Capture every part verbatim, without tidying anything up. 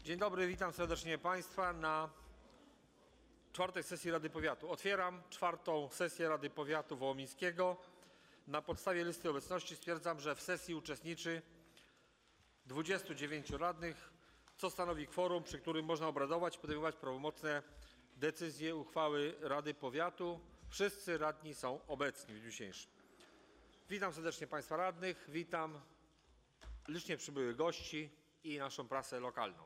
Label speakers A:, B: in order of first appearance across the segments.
A: Dzień dobry, witam serdecznie Państwa na czwartej sesji Rady Powiatu. Otwieram czwartą sesję Rady Powiatu Wołomińskiego. Na podstawie listy obecności stwierdzam, że w sesji uczestniczy dwudziestu dziewięciu radnych, co stanowi kworum, przy którym można obradować, podejmować prawomocne decyzje, uchwały Rady Powiatu. Wszyscy radni są obecni w dniu dzisiejszym. Witam serdecznie Państwa radnych, witam licznie przybyłych gości i naszą prasę lokalną.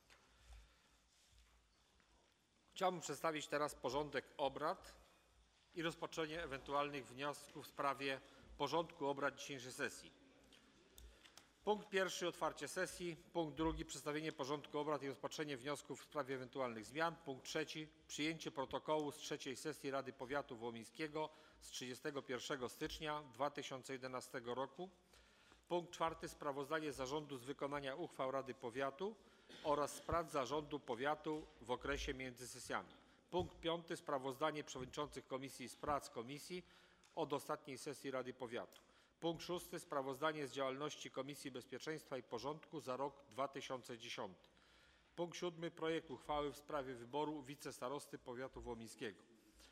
A: Chciałbym przedstawić teraz porządek obrad i rozpatrzenie ewentualnych wniosków w sprawie porządku obrad dzisiejszej sesji. Punkt pierwszy – otwarcie sesji. Punkt drugi – przedstawienie porządku obrad i rozpatrzenie wniosków w sprawie ewentualnych zmian. Punkt trzeci – przyjęcie protokołu z trzeciej sesji Rady Powiatu Wołomińskiego z trzydziestego pierwszego stycznia dwa tysiące jedenastego roku. Punkt czwarty – sprawozdanie zarządu z wykonania uchwał Rady Powiatu oraz z prac zarządu powiatu w okresie między sesjami. Punkt piąty – sprawozdanie przewodniczących komisji z prac komisji od ostatniej sesji Rady Powiatu. Punkt szósty – sprawozdanie z działalności Komisji Bezpieczeństwa i Porządku za rok dwa tysiące dziesiąty. Punkt siódmy – projekt uchwały w sprawie wyboru wicestarosty powiatu wołomińskiego.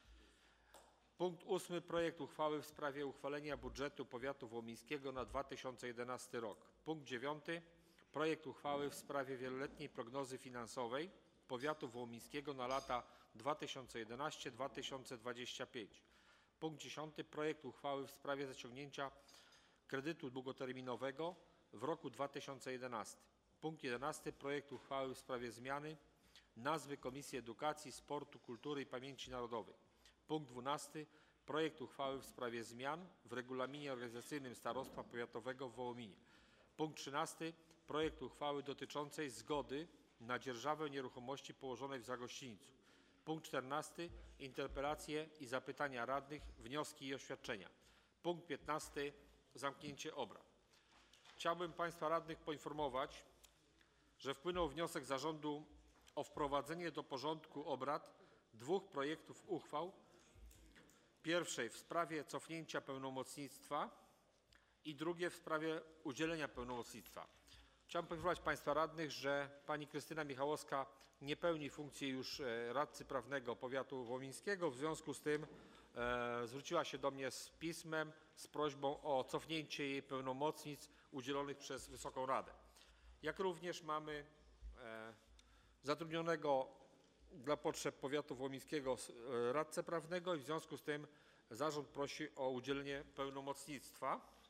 A: Punkt ósmy – projekt uchwały w sprawie uchwalenia budżetu powiatu wołomińskiego na dwa tysiące jedenasty rok. Punkt dziewiąty – projekt uchwały w sprawie wieloletniej prognozy finansowej powiatu wołomińskiego na lata dwa tysiące jedenasty do dwa tysiące dwudziestego piątego. Punkt dziesiąty – projekt uchwały w sprawie zaciągnięcia kredytu długoterminowego w roku dwa tysiące jedenastym. Punkt jedenasty – projekt uchwały w sprawie zmiany nazwy Komisji Edukacji, Sportu, Kultury i Pamięci Narodowej. Punkt dwunasty – projekt uchwały w sprawie zmian w regulaminie organizacyjnym Starostwa Powiatowego w Wołominie. Punkt trzynasty – projekt uchwały dotyczącej zgody na dzierżawę nieruchomości położonej w Zagościńcu. Punkt czternasty – interpelacje i zapytania radnych, wnioski i oświadczenia. Punkt piętnasty – zamknięcie obrad. Chciałbym Państwa radnych poinformować, że wpłynął wniosek zarządu o wprowadzenie do porządku obrad dwóch projektów uchwał. Pierwszej w sprawie cofnięcia pełnomocnictwa i drugie w sprawie udzielenia pełnomocnictwa. Chciałbym poinformować Państwa radnych, że pani Krystyna Michałowska nie pełni funkcji już radcy prawnego powiatu wołomińskiego. W związku z tym e, zwróciła się do mnie z pismem z prośbą o cofnięcie jej pełnomocnictw udzielonych przez Wysoką Radę. Jak również mamy e, zatrudnionego dla potrzeb powiatu wołomińskiego e, radcę prawnego i w związku z tym zarząd prosi o udzielenie pełnomocnictwa.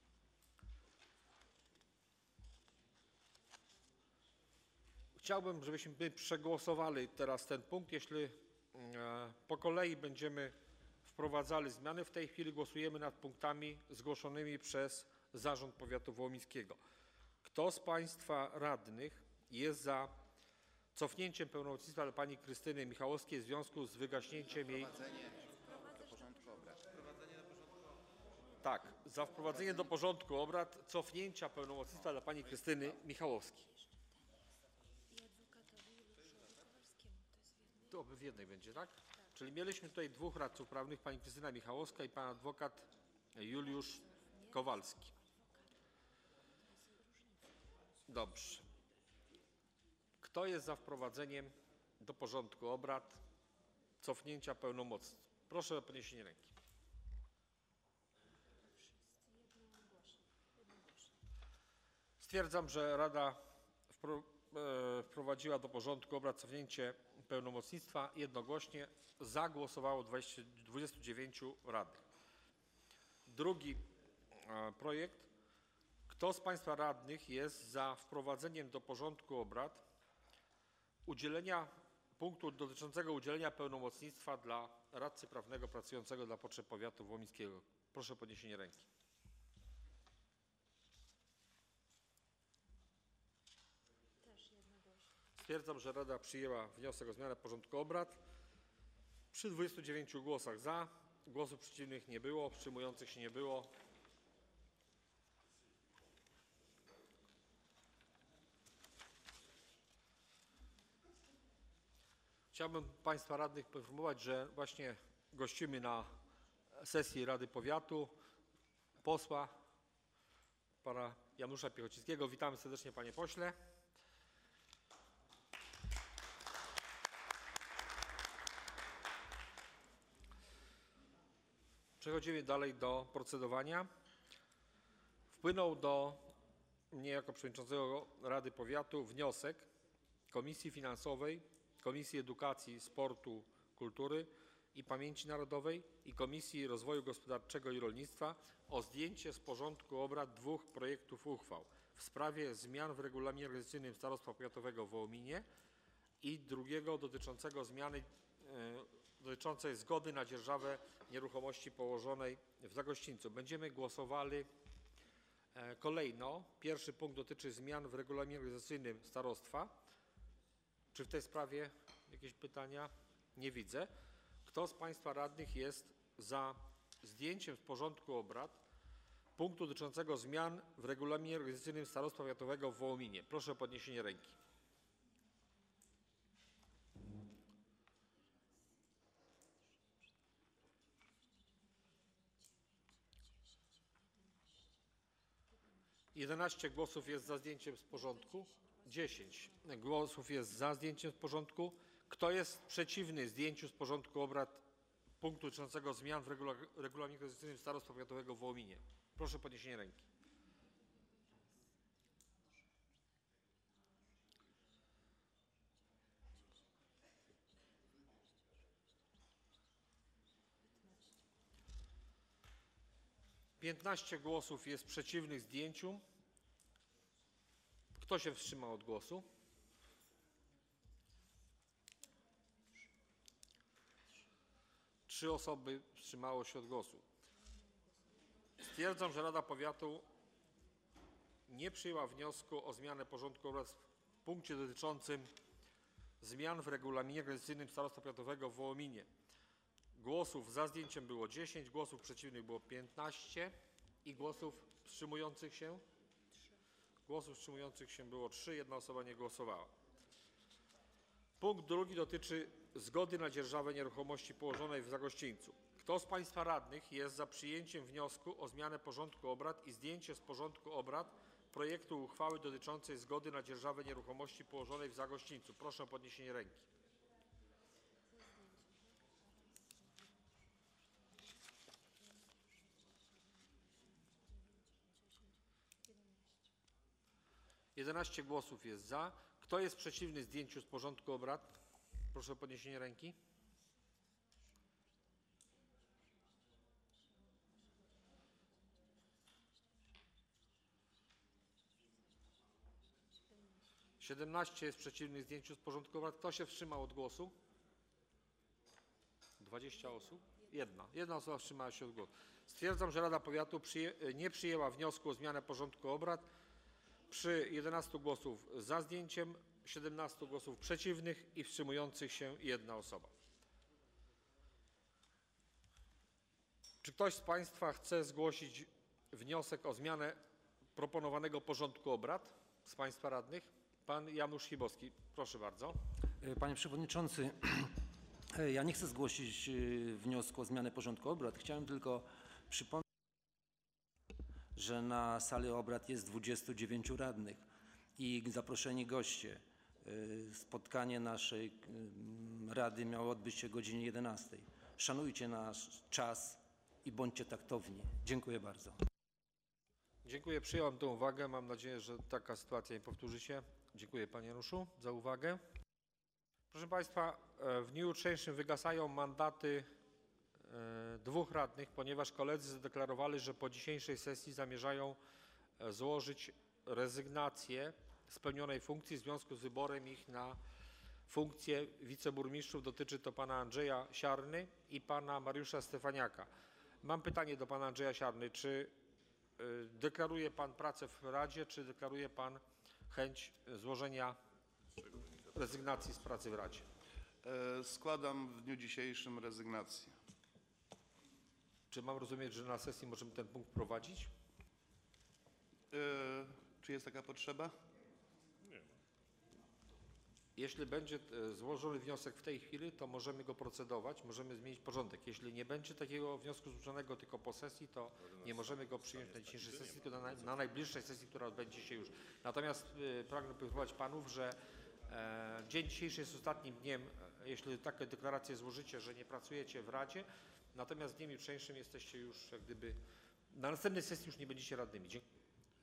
A: Chciałbym, żebyśmy przegłosowali teraz ten punkt. Jeśli po kolei będziemy wprowadzali zmiany, w tej chwili głosujemy nad punktami zgłoszonymi przez Zarząd Powiatu Wołomińskiego. Kto z Państwa radnych jest za cofnięciem pełnomocnictwa dla pani Krystyny Michałowskiej w związku z wygaśnięciem jej...
B: Do porządku obrad.
A: Tak, za wprowadzenie do porządku obrad cofnięcia pełnomocnictwa dla pani Krystyny Michałowskiej. To w jednej będzie, tak? Tak? Czyli mieliśmy tutaj dwóch radców prawnych, pani Krystyna Michałowska i pan adwokat Juliusz Kowalski. Dobrze. Kto jest za wprowadzeniem do porządku obrad cofnięcia pełnomocnictw? Proszę o podniesienie ręki. Stwierdzam, że Rada wprowadziła do porządku obrad cofnięcie pełnomocnictwa. Jednogłośnie za głosowało dwudziestu dziewięciu radnych. Drugi projekt. Kto z Państwa radnych jest za wprowadzeniem do porządku obrad udzielenia punktu dotyczącego udzielenia pełnomocnictwa dla radcy prawnego pracującego dla potrzeb powiatu wołomińskiego? Proszę o podniesienie ręki. Stwierdzam, że Rada przyjęła wniosek o zmianę porządku obrad. Przy dwudziestu dziewięciu głosach za, głosów przeciwnych nie było, wstrzymujących się nie było. Chciałbym Państwa radnych poinformować, że właśnie gościmy na sesji Rady Powiatu posła pana Janusza Piechocińskiego. Witamy serdecznie, panie pośle. Przechodzimy dalej do procedowania. Wpłynął do mnie jako przewodniczącego Rady Powiatu wniosek Komisji Finansowej, Komisji Edukacji, Sportu, Kultury i Pamięci Narodowej i Komisji Rozwoju Gospodarczego i Rolnictwa o zdjęcie z porządku obrad dwóch projektów uchwał w sprawie zmian w regulaminie organizacyjnym Starostwa Powiatowego w Wołominie i drugiego dotyczącego zmiany e, dotyczącej zgody na dzierżawę nieruchomości położonej w Zagościńcu. Będziemy głosowali e, kolejno. Pierwszy punkt dotyczy zmian w regulaminie organizacyjnym starostwa. Czy w tej sprawie jakieś pytania? Nie widzę. Kto z Państwa radnych jest za zdjęciem z porządku obrad punktu dotyczącego zmian w regulaminie organizacyjnym Starostwa Powiatowego w Wołominie? Proszę o podniesienie ręki. jedenaście głosów jest za zdjęciem z porządku. dziesięć głosów jest za zdjęciem z porządku. Kto jest przeciwny zdjęciu z porządku obrad punktu dotyczącego zmian w regula regulaminie organizacyjnym Starostwa Powiatowego w Wołominie? Proszę o podniesienie ręki. piętnaście głosów jest przeciwnych zdjęciu. Kto się wstrzymał od głosu? Trzy osoby wstrzymało się od głosu. Stwierdzam, że Rada Powiatu nie przyjęła wniosku o zmianę porządku obrad w punkcie dotyczącym zmian w regulaminie organizacyjnym Starostwa Powiatowego w Wołominie. Głosów za zdjęciem było dziesięć, głosów przeciwnych było piętnaście i głosów wstrzymujących się? Głosów wstrzymujących się było trzy, jedna osoba nie głosowała. Punkt drugi dotyczy zgody na dzierżawę nieruchomości położonej w Zagościńcu. Kto z Państwa radnych jest za przyjęciem wniosku o zmianę porządku obrad i zdjęcie z porządku obrad projektu uchwały dotyczącej zgody na dzierżawę nieruchomości położonej w Zagościńcu? Proszę o podniesienie ręki. jedenaście głosów jest za. Kto jest przeciwny zdjęciu z porządku obrad? Proszę o podniesienie ręki. siedemnaście jest przeciwnych zdjęciu z porządku obrad. Kto się wstrzymał od głosu? dwadzieścia osób? Jedna. Jedna osoba wstrzymała się od głosu. Stwierdzam, że Rada Powiatu przyję, nie przyjęła wniosku o zmianę porządku obrad przy jedenastu głosów za zdjęciem, siedemnastu głosów przeciwnych i wstrzymujących się jedna osoba. Czy ktoś z Państwa chce zgłosić wniosek o zmianę proponowanego porządku obrad z Państwa radnych? Pan Janusz Chybowski, proszę bardzo.
C: Panie Przewodniczący, ja nie chcę zgłosić wniosku o zmianę porządku obrad. Chciałem tylko przypomnieć, że na sali obrad jest dwudziestu dziewięciu radnych i zaproszeni goście. Spotkanie naszej Rady miało odbyć się o godzinie jedenastej. Szanujcie nasz czas i bądźcie taktowni. Dziękuję bardzo.
A: Dziękuję, przyjąłem tę uwagę. Mam nadzieję, że taka sytuacja nie powtórzy się. Dziękuję Panie Januszu za uwagę. Proszę Państwa, w dniu jutrzejszym wygasają mandaty dwóch radnych, ponieważ koledzy zadeklarowali, że po dzisiejszej sesji zamierzają złożyć rezygnację z pełnionej funkcji w związku z wyborem ich na funkcję wiceburmistrzów. Dotyczy to pana Andrzeja Siarny i pana Mariusza Stefaniaka. Mam pytanie do pana Andrzeja Siarny. Czy deklaruje pan pracę w Radzie, czy deklaruje pan chęć złożenia rezygnacji z pracy w Radzie?
D: Składam w dniu dzisiejszym rezygnację.
A: Czy mam rozumieć, że na sesji możemy ten punkt prowadzić?
D: Yy, czy jest taka potrzeba?
A: Nie. Jeśli będzie złożony wniosek w tej chwili, to możemy go procedować, możemy zmienić porządek. Jeśli nie będzie takiego wniosku złożonego tylko po sesji, to nie możemy go przyjąć na dzisiejszej sesji, tylko na, na najbliższej sesji, która odbędzie się już. Natomiast y, pragnę poinformować panów, że e, dzień dzisiejszy jest ostatnim dniem, jeśli takie deklaracje złożycie, że nie pracujecie w Radzie, Natomiast w dniem jutrzejszym jesteście już jak gdyby, na następnej sesji już nie będziecie radnymi. Dziękuję.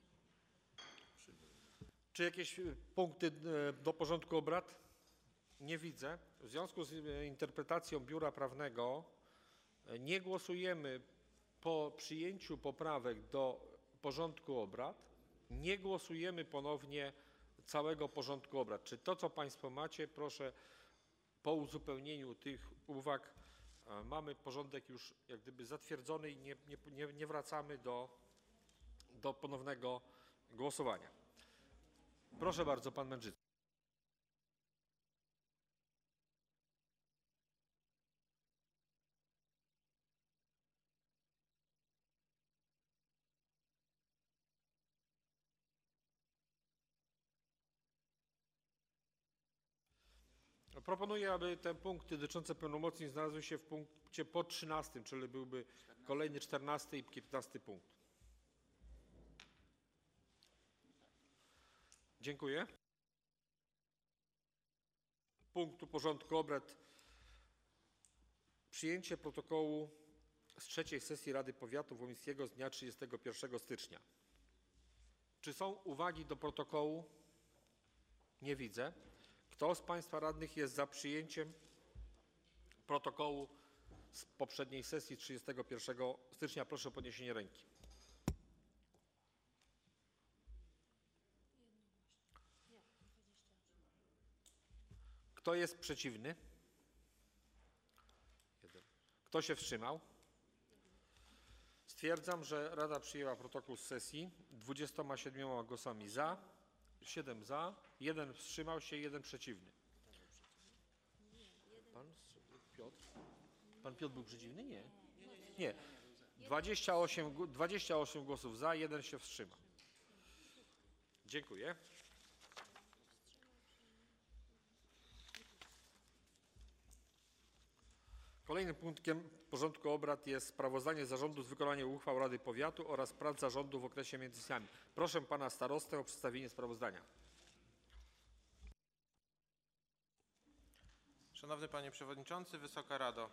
A: Czy jakieś punkty do porządku obrad? Nie widzę. W związku z interpretacją Biura Prawnego nie głosujemy po przyjęciu poprawek do porządku obrad. Nie głosujemy ponownie całego porządku obrad. Czy to, co Państwo macie, proszę, po uzupełnieniu tych uwag mamy porządek już jak gdyby zatwierdzony i nie, nie, nie wracamy do, do ponownego głosowania. Proszę bardzo, pan Mędrzycki. Proponuję, aby te punkty dotyczące pełnomocnic znalazły się w punkcie po trzynastym, czyli byłby kolejny czternasty i piętnasty punkt. Dziękuję. Punktu porządku obrad przyjęcie protokołu z trzeciej sesji Rady Powiatu Wołyńskiego z dnia trzydziestego pierwszego stycznia. Czy są uwagi do protokołu? Nie widzę. Kto z Państwa radnych jest za przyjęciem protokołu z poprzedniej sesji trzydziestego pierwszego stycznia? Proszę o podniesienie ręki. Kto jest przeciwny? Kto się wstrzymał? Stwierdzam, że Rada przyjęła protokół z sesji dwudziestoma siedmioma głosami za, siedem za, jeden wstrzymał się, jeden przeciwny. Pan Piotr? Pan Piotr był przeciwny? Nie. Nie. dwadzieścia osiem, dwadzieścia osiem głosów za, jeden się wstrzymał. Dziękuję. Kolejnym punktem porządku obrad jest sprawozdanie zarządu z wykonania uchwał Rady Powiatu oraz prac zarządu w okresie między sesjami. Proszę pana starostę o przedstawienie sprawozdania.
E: Szanowny Panie Przewodniczący, Wysoka Rado.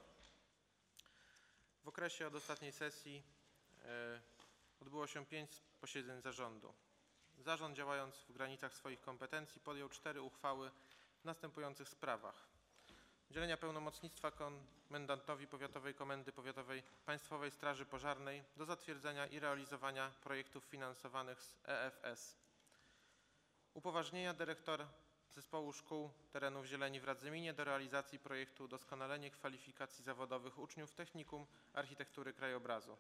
E: W okresie od ostatniej sesji e, odbyło się pięć posiedzeń zarządu. Zarząd, działając w granicach swoich kompetencji, podjął cztery uchwały w następujących sprawach: udzielenia pełnomocnictwa komendantowi Powiatowej Komendy Powiatowej Państwowej Straży Pożarnej do zatwierdzenia i realizowania projektów finansowanych z E F S, upoważnienia dyrektora Zespołu Szkół Terenów Zieleni w Radzyminie do realizacji projektu Udoskonalenie kwalifikacji zawodowych uczniów Technikum Architektury Krajobrazu,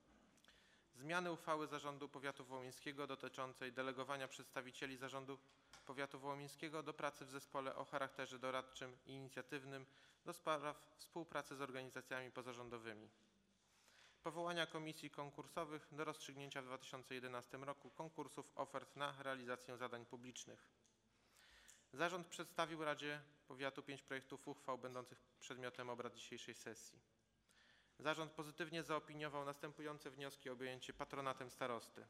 E: zmiany uchwały Zarządu Powiatu Wołyńskiego dotyczącej delegowania przedstawicieli Zarządu Powiatu Wołyńskiego do pracy w zespole o charakterze doradczym i inicjatywnym do spraw współpracy z organizacjami pozarządowymi, powołania komisji konkursowych do rozstrzygnięcia w dwa tysiące jedenastym roku konkursów ofert na realizację zadań publicznych. Zarząd przedstawił Radzie Powiatu pięć projektów uchwał będących przedmiotem obrad dzisiejszej sesji. Zarząd pozytywnie zaopiniował następujące wnioski o objęcie patronatem starosty.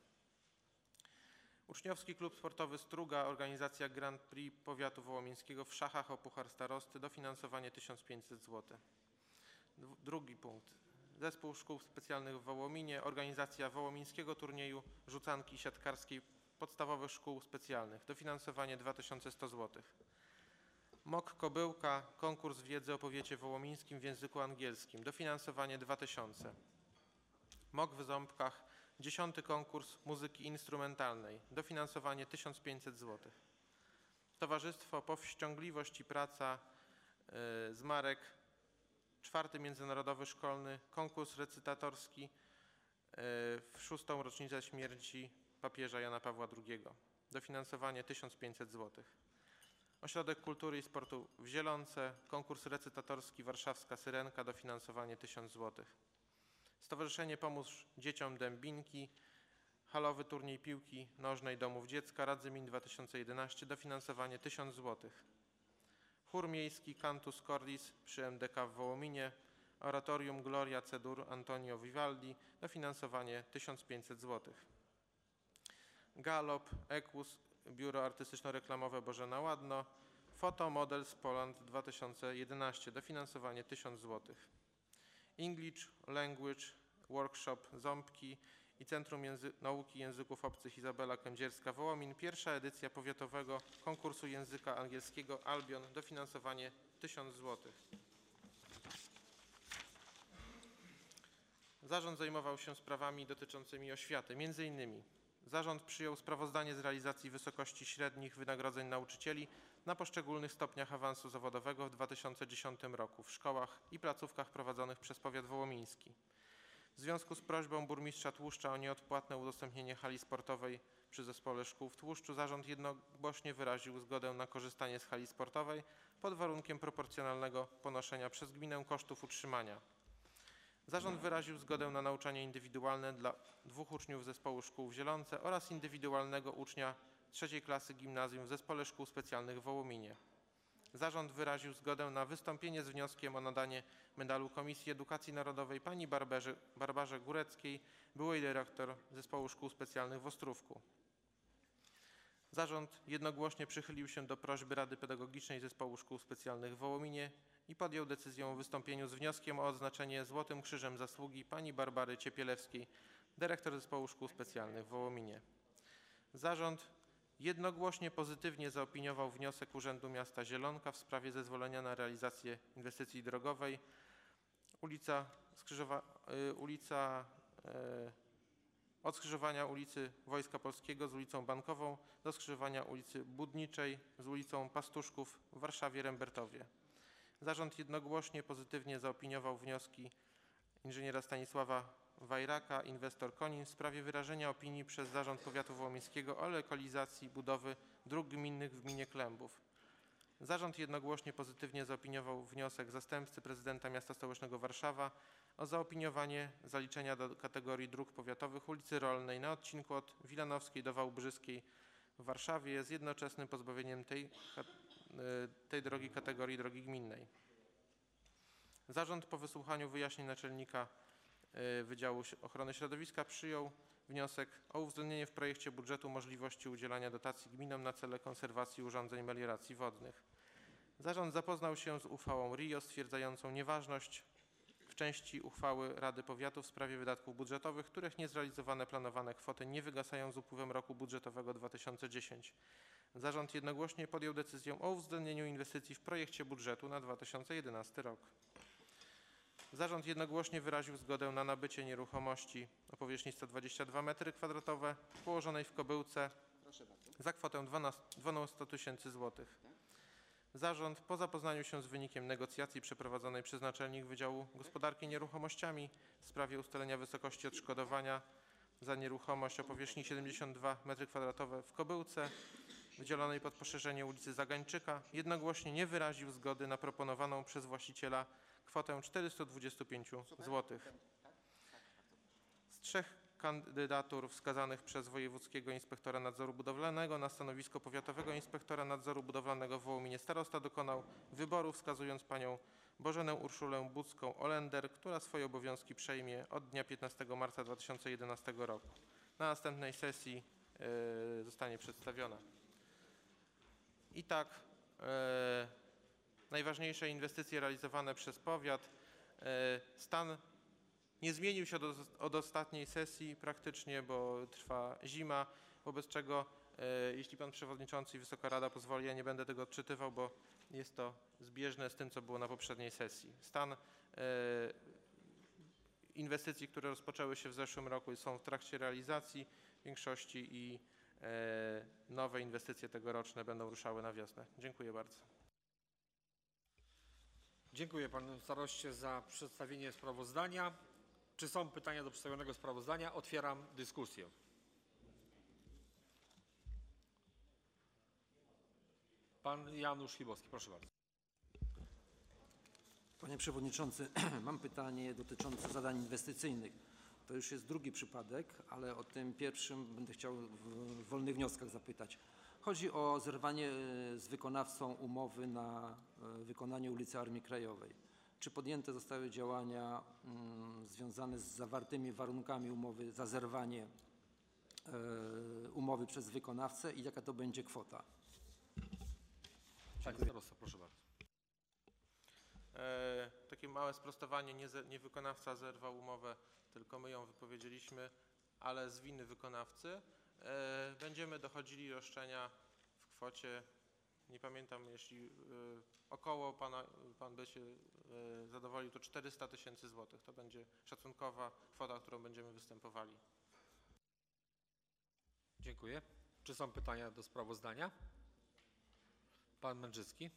E: Uczniowski Klub Sportowy Struga, organizacja Grand Prix Powiatu Wołomińskiego w szachach o Puchar Starosty, dofinansowanie tysiąc pięćset złotych. Drugi punkt. Zespół Szkół Specjalnych w Wołominie, organizacja wołomińskiego turnieju rzucanki siatkarskiej podstawowych szkół specjalnych, dofinansowanie dwa tysiące sto złotych. M O K Kobyłka, konkurs wiedzy o powiecie wołomińskim w języku angielskim, dofinansowanie dwa tysiące. M O K w Ząbkach, dziesiąty konkurs muzyki instrumentalnej, dofinansowanie tysiąc pięćset złotych. Towarzystwo Powściągliwość i Praca yy, z Marek, czwarty międzynarodowy szkolny konkurs recytatorski yy, w szóstą rocznicę śmierci papieża Jana Pawła drugiego, dofinansowanie tysiąc pięćset złotych. Ośrodek Kultury i Sportu w Zielonce, konkurs recytatorski Warszawska Syrenka, dofinansowanie tysiąc złotych. Stowarzyszenie Pomóż Dzieciom Dębinki, halowy turniej piłki nożnej Domów Dziecka Radzymin dwa tysiące jedenaście, dofinansowanie tysiąc złotych. Chór miejski Cantus Cordis przy M D K w Wołominie, oratorium Gloria Cedur Antonio Vivaldi, dofinansowanie tysiąc pięćset złotych. Galop, Equus, Biuro Artystyczno-Reklamowe Bożena Ładno, Foto Models Poland dwa tysiące jedenaście, dofinansowanie tysiąc złotych. English Language Workshop Ząbki i Centrum Języ- Nauki Języków Obcych Izabela Kędzierska-Wołomin. Pierwsza edycja powiatowego konkursu języka angielskiego Albion. Dofinansowanie tysiąc złotych. Zarząd zajmował się sprawami dotyczącymi oświaty. Między innymi zarząd przyjął sprawozdanie z realizacji wysokości średnich wynagrodzeń nauczycieli na poszczególnych stopniach awansu zawodowego w dwa tysiące dziesiątym roku w szkołach i placówkach prowadzonych przez powiat wołomiński. W związku z prośbą burmistrza Tłuszcza o nieodpłatne udostępnienie hali sportowej przy Zespole Szkół w Tłuszczu zarząd jednogłośnie wyraził zgodę na korzystanie z hali sportowej pod warunkiem proporcjonalnego ponoszenia przez gminę kosztów utrzymania. Zarząd wyraził zgodę na nauczanie indywidualne dla dwóch uczniów Zespołu Szkół w Zielonce oraz indywidualnego ucznia trzeciej klasy gimnazjum w Zespole Szkół Specjalnych w Wołominie. Zarząd wyraził zgodę na wystąpienie z wnioskiem o nadanie medalu Komisji Edukacji Narodowej pani Barberze, Barbarze Góreckiej, byłej dyrektor Zespołu Szkół Specjalnych w Ostrówku. Zarząd jednogłośnie przychylił się do prośby Rady Pedagogicznej Zespołu Szkół Specjalnych w Wołominie i podjął decyzję o wystąpieniu z wnioskiem o odznaczenie Złotym Krzyżem Zasługi pani Barbary Ciepielewskiej, dyrektor Zespołu Szkół Specjalnych w Wołominie. Zarząd jednogłośnie pozytywnie zaopiniował wniosek Urzędu Miasta Zielonka w sprawie zezwolenia na realizację inwestycji drogowej ulica, skrzyżowa, y, ulica y, od skrzyżowania ulicy Wojska Polskiego z ulicą Bankową do skrzyżowania ulicy Budniczej z ulicą Pastuszków w Warszawie-Rembertowie. Zarząd jednogłośnie pozytywnie zaopiniował wnioski inżyniera Stanisława Wajraka, inwestor Konin w sprawie wyrażenia opinii przez Zarząd Powiatu Wołomińskiego o lokalizacji budowy dróg gminnych w gminie Klębów. Zarząd jednogłośnie pozytywnie zaopiniował wniosek zastępcy prezydenta miasta stołecznego Warszawa o zaopiniowanie zaliczenia do kategorii dróg powiatowych ulicy Rolnej na odcinku od Wilanowskiej do Wałbrzyskiej w Warszawie z jednoczesnym pozbawieniem tej, tej drogi kategorii drogi gminnej. Zarząd po wysłuchaniu wyjaśnień naczelnika Wydziału Ochrony Środowiska przyjął wniosek o uwzględnienie w projekcie budżetu możliwości udzielania dotacji gminom na cele konserwacji urządzeń melioracji wodnych. Zarząd zapoznał się z uchwałą R I O stwierdzającą nieważność w części uchwały Rady Powiatu w sprawie wydatków budżetowych, których niezrealizowane planowane kwoty nie wygasają z upływem roku budżetowego dwa tysiące dziesiątego. Zarząd jednogłośnie podjął decyzję o uwzględnieniu inwestycji w projekcie budżetu na dwa tysiące jedenasty rok. Zarząd jednogłośnie wyraził zgodę na nabycie nieruchomości o powierzchni sto dwadzieścia dwa metry kwadratowe położonej w Kobyłce za kwotę dwanaście tysięcy złotych. Zarząd po zapoznaniu się z wynikiem negocjacji przeprowadzonej przez naczelnik Wydziału Gospodarki Nieruchomościami w sprawie ustalenia wysokości odszkodowania za nieruchomość o powierzchni siedemdziesiąt dwa metry kwadratowe w Kobyłce wydzielonej pod poszerzenie ulicy Zagańczyka jednogłośnie nie wyraził zgody na proponowaną przez właściciela kwotę czterysta dwadzieścia pięć złotych. Z trzech kandydatur wskazanych przez wojewódzkiego inspektora nadzoru budowlanego na stanowisko powiatowego inspektora nadzoru budowlanego w Wołominie starosta dokonał wyboru, wskazując panią Bożenę Urszulę Budzką-Olender, która swoje obowiązki przejmie od dnia piętnastego marca dwa tysiące jedenastego roku. Na następnej sesji yy, zostanie przedstawiona. I tak yy, najważniejsze inwestycje realizowane przez powiat. Stan nie zmienił się od, od ostatniej sesji praktycznie, bo trwa zima, wobec czego jeśli pan przewodniczący i Wysoka Rada pozwoli, ja nie będę tego odczytywał, bo jest to zbieżne z tym, co było na poprzedniej sesji. Stan inwestycji, które rozpoczęły się w zeszłym roku, są w trakcie realizacji w większości i nowe inwestycje tegoroczne będą ruszały na wiosnę. Dziękuję bardzo.
A: Dziękuję panu staroście za przedstawienie sprawozdania. Czy są pytania do przedstawionego sprawozdania? Otwieram dyskusję. Pan Janusz Chybowski, proszę bardzo.
C: Panie Przewodniczący, mam pytanie dotyczące zadań inwestycyjnych. To już jest drugi przypadek, ale o tym pierwszym będę chciał w wolnych wnioskach zapytać. Chodzi o zerwanie z wykonawcą umowy na wykonanie ulicy Armii Krajowej. Czy podjęte zostały działania mm, związane z zawartymi warunkami umowy za zerwanie e, umowy przez wykonawcę i jaka to będzie kwota?
A: Panie starosto, proszę bardzo.
E: E, tak takie małe sprostowanie, nie, ze, nie wykonawca zerwał umowę, tylko my ją wypowiedzieliśmy, ale z winy wykonawcy. E, będziemy dochodzili roszczenia w kwocie, nie pamiętam, jeśli e, około pana, pan by się e, zadowolił, to czterysta tysięcy złotych. To będzie szacunkowa kwota, którą będziemy występowali.
A: Dziękuję. Czy są pytania do sprawozdania? Pan Mędrzycki.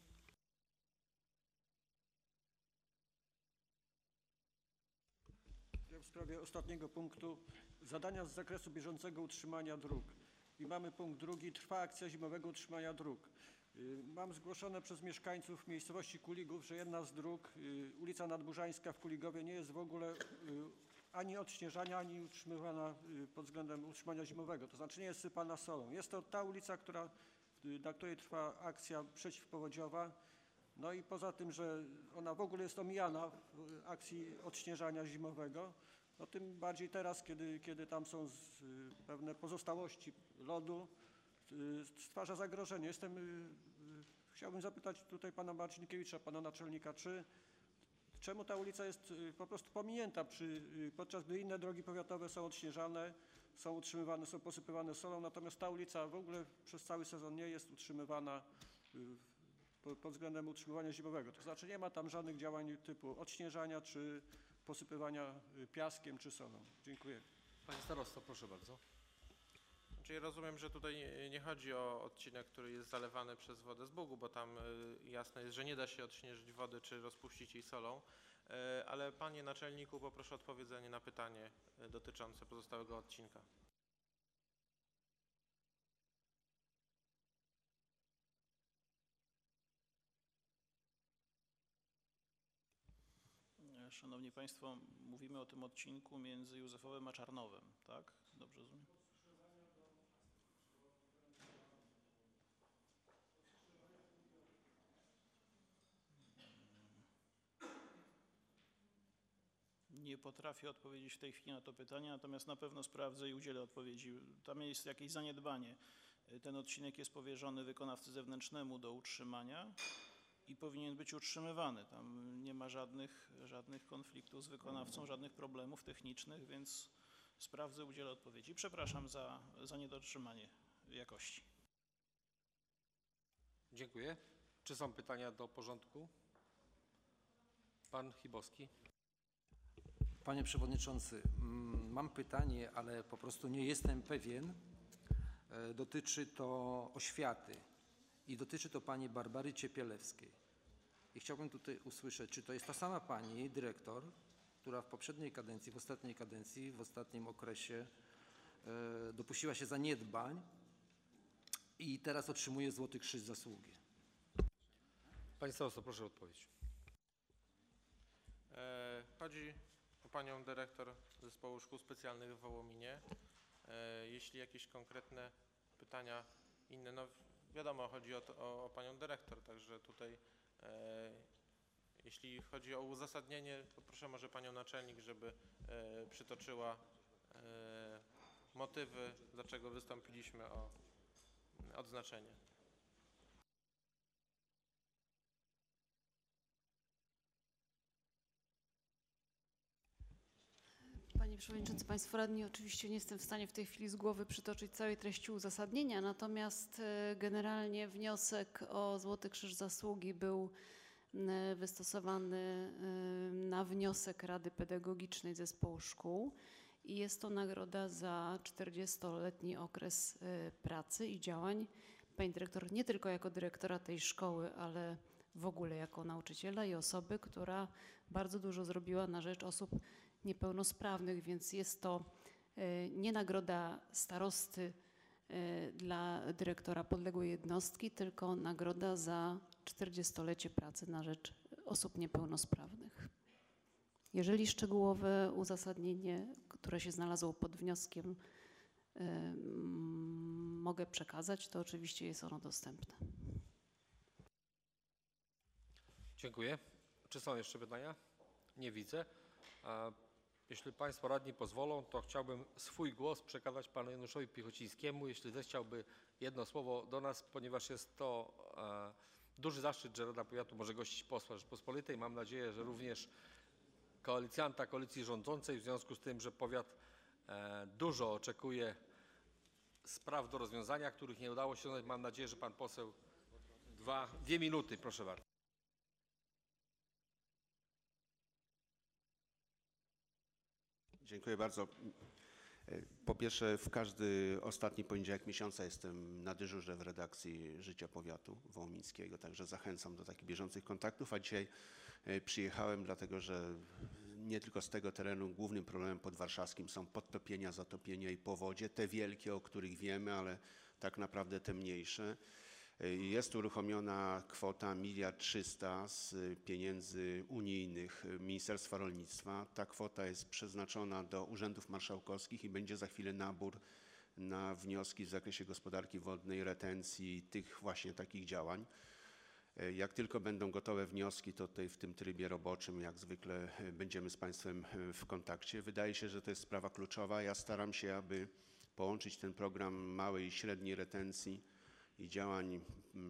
F: W sprawie ostatniego punktu zadania z zakresu bieżącego utrzymania dróg. I mamy punkt drugi, trwa akcja zimowego utrzymania dróg. Y, Mam zgłoszone przez mieszkańców miejscowości Kuligów, że jedna z dróg, y, ulica Nadburzańska w Kuligowie, nie jest w ogóle y, ani odśnieżania, ani utrzymywana y, pod względem utrzymania zimowego. To znaczy nie jest sypana solą. Jest to ta ulica, która, y, na której trwa akcja przeciwpowodziowa. No i poza tym, że ona w ogóle jest omijana w akcji odśnieżania zimowego, no tym bardziej teraz, kiedy, kiedy tam są z, y, pewne pozostałości lodu, y, stwarza zagrożenie. Jestem, y, y, chciałbym zapytać tutaj pana Marcinkiewicza, pana naczelnika, czy czemu ta ulica jest y, po prostu pominięta, przy, y, podczas gdy inne drogi powiatowe są odśnieżane, są utrzymywane, są posypywane solą, natomiast ta ulica w ogóle przez cały sezon nie jest utrzymywana y, pod względem utrzymywania zimowego. To znaczy nie ma tam żadnych działań typu odśnieżania, czy posypywania piaskiem, czy solą. Dziękuję.
A: Panie starosto, proszę bardzo.
E: Czyli rozumiem, że tutaj nie- nie chodzi o odcinek, który jest zalewany przez wodę z Bugu, bo tam y, jasne jest, że nie da się odśnieżyć wody czy rozpuścić jej solą, y, ale panie naczelniku, poproszę o odpowiedzenie na pytanie y, dotyczące pozostałego odcinka.
G: Szanowni Państwo, mówimy o tym odcinku między Józefowem a Czarnowem, tak? Dobrze rozumiem? Nie potrafię odpowiedzieć w tej chwili na to pytanie, natomiast na pewno sprawdzę i udzielę odpowiedzi. Tam jest jakieś zaniedbanie. Ten odcinek jest powierzony wykonawcy zewnętrznemu do utrzymania i powinien być utrzymywany. Tam nie ma żadnych, żadnych konfliktów z wykonawcą, żadnych problemów technicznych, więc sprawdzę, udzielę odpowiedzi. Przepraszam za, za niedotrzymanie jakości.
A: Dziękuję. Czy są pytania do porządku? Pan Chybowski.
C: Panie Przewodniczący, mm, mam pytanie, ale po prostu nie jestem pewien. E, Dotyczy to oświaty i dotyczy to pani Barbary Ciepielewskiej. I chciałbym tutaj usłyszeć, czy to jest ta sama pani dyrektor, która w poprzedniej kadencji, w ostatniej kadencji, w ostatnim okresie e, dopuściła się zaniedbań i teraz otrzymuje Złoty Krzyż Zasługi.
A: Panie starosto, proszę o odpowiedź.
E: E, chodzi o panią dyrektor Zespołu Szkół Specjalnych w Wołominie. E, jeśli jakieś konkretne pytania inne, no wiadomo, chodzi o, to, o, o panią dyrektor, także tutaj e, jeśli chodzi o uzasadnienie, to proszę może panią naczelnik, żeby e, przytoczyła e, motywy, dlaczego wystąpiliśmy o odznaczenie.
B: Panie Przewodniczący, Państwo Radni, oczywiście nie jestem w stanie w tej chwili z głowy przytoczyć całej treści uzasadnienia, natomiast e, generalnie wniosek o Złoty Krzyż Zasługi był e, wystosowany e, na wniosek Rady Pedagogicznej Zespołu Szkół i jest to nagroda za czterdziestoletni okres e, pracy i działań pani dyrektor, nie tylko jako dyrektora tej szkoły, ale w ogóle jako nauczyciela i osoby, która bardzo dużo zrobiła na rzecz osób niepełnosprawnych, więc jest to e, nie nagroda starosty e, dla dyrektora podległej jednostki, tylko nagroda za czterdziestolecie pracy na rzecz osób niepełnosprawnych. Jeżeli szczegółowe uzasadnienie, które się znalazło pod wnioskiem, e, m, mogę przekazać, to oczywiście jest ono dostępne.
A: Dziękuję. Czy są jeszcze pytania? Nie widzę. A jeśli Państwo radni pozwolą, to chciałbym swój głos przekazać panu Januszowi Piechocińskiemu, jeśli zechciałby jedno słowo do nas, ponieważ jest to e, duży zaszczyt, że Rada Powiatu może gościć posła Rzeczypospolitej. Mam nadzieję, że również koalicjanta koalicji rządzącej, w związku z tym, że powiat e, dużo oczekuje spraw do rozwiązania, których nie udało się rozwiązać. Mam nadzieję, że pan poseł dwa, dwie minuty, proszę bardzo.
H: Dziękuję bardzo. Po pierwsze, w każdy ostatni poniedziałek miesiąca jestem na dyżurze w redakcji Życia Powiatu Wołomińskiego, także zachęcam do takich bieżących kontaktów, a dzisiaj przyjechałem dlatego, że nie tylko z tego terenu głównym problemem podwarszawskim są podtopienia, zatopienia i powodzie, te wielkie, o których wiemy, ale tak naprawdę te mniejsze. Jest uruchomiona kwota miliard trzysta z pieniędzy unijnych Ministerstwa Rolnictwa. Ta kwota jest przeznaczona do urzędów marszałkowskich i będzie za chwilę nabór na wnioski w zakresie gospodarki wodnej, retencji, tych właśnie takich działań. Jak tylko będą gotowe wnioski, to tutaj w tym trybie roboczym jak zwykle będziemy z państwem w kontakcie. Wydaje się, że to jest sprawa kluczowa. Ja staram się, aby połączyć ten program małej i średniej retencji i działań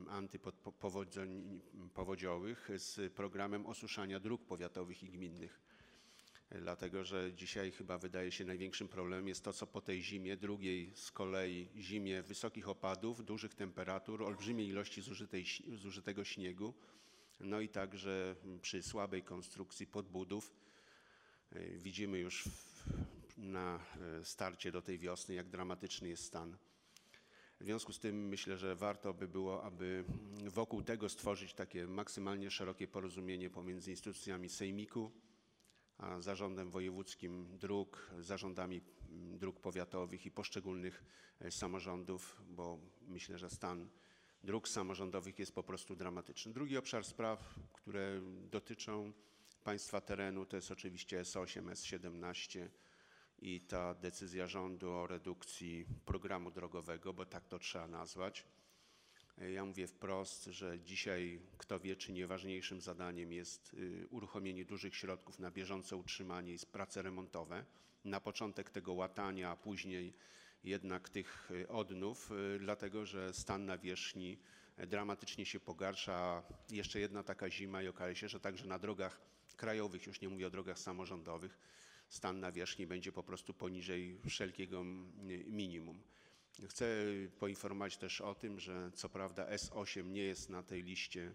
H: antypowodziowych z programem osuszania dróg powiatowych i gminnych. Dlatego, że dzisiaj chyba wydaje się największym problemem jest to, co po tej zimie, drugiej z kolei zimie wysokich opadów, dużych temperatur, olbrzymiej ilości zużytej, zużytego śniegu, no i także przy słabej konstrukcji podbudów. Widzimy już na starcie do tej wiosny, jak dramatyczny jest stan. W związku z tym myślę, że warto by było, aby wokół tego stworzyć takie maksymalnie szerokie porozumienie pomiędzy instytucjami sejmiku, a zarządem wojewódzkim dróg, zarządami dróg powiatowych i poszczególnych samorządów, bo myślę, że stan dróg samorządowych jest po prostu dramatyczny. Drugi obszar spraw, które dotyczą państwa terenu, to jest oczywiście S osiem, S siedemnaście i ta decyzja rządu o redukcji programu drogowego, bo tak to trzeba nazwać. Ja mówię wprost, że dzisiaj kto wie, czy nie ważniejszym zadaniem jest uruchomienie dużych środków na bieżące utrzymanie i prace remontowe. Na początek tego łatania, a później jednak tych odnów, dlatego że stan nawierzchni dramatycznie się pogarsza. Jeszcze jedna taka zima i okaże się, że także na drogach krajowych, już nie mówię o drogach samorządowych, stan nawierzchni będzie po prostu poniżej wszelkiego minimum. Chcę poinformować też o tym, że co prawda S osiem nie jest na tej liście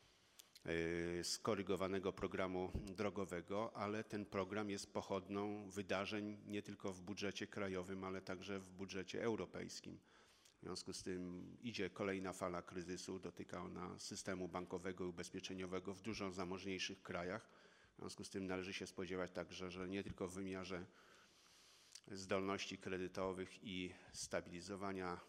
H: skorygowanego programu drogowego, ale ten program jest pochodną wydarzeń nie tylko w budżecie krajowym, ale także w budżecie europejskim. W związku z tym idzie kolejna fala kryzysu, dotyka ona systemu bankowego i ubezpieczeniowego w dużo zamożniejszych krajach. W związku z tym należy się spodziewać także, że nie tylko w wymiarze zdolności kredytowych i stabilizowania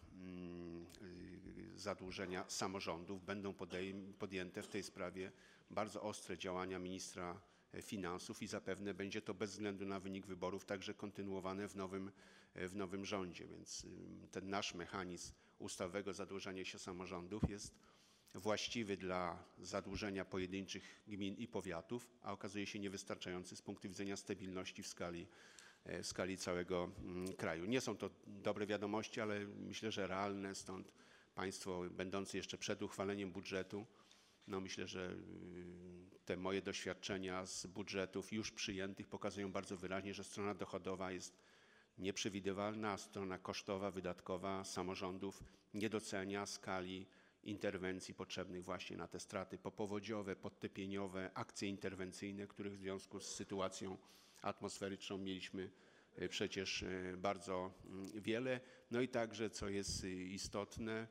H: zadłużenia samorządów będą podjęte w tej sprawie bardzo ostre działania ministra finansów i zapewne będzie to bez względu na wynik wyborów także kontynuowane w nowym, w nowym rządzie. Więc ten nasz mechanizm ustawowego zadłużania się samorządów jest właściwy dla zadłużenia pojedynczych gmin i powiatów, a okazuje się niewystarczający z punktu widzenia stabilności w skali w skali całego kraju. Nie są to dobre wiadomości, ale myślę, że realne, stąd państwo będący jeszcze przed uchwaleniem budżetu, no myślę, że te moje doświadczenia z budżetów już przyjętych pokazują bardzo wyraźnie, że strona dochodowa jest nieprzewidywalna, a strona kosztowa, wydatkowa samorządów nie docenia skali interwencji potrzebnych właśnie na te straty popowodziowe, podtopieniowe, akcje interwencyjne, których w związku z sytuacją atmosferyczną mieliśmy przecież bardzo wiele. No i także, co jest istotne,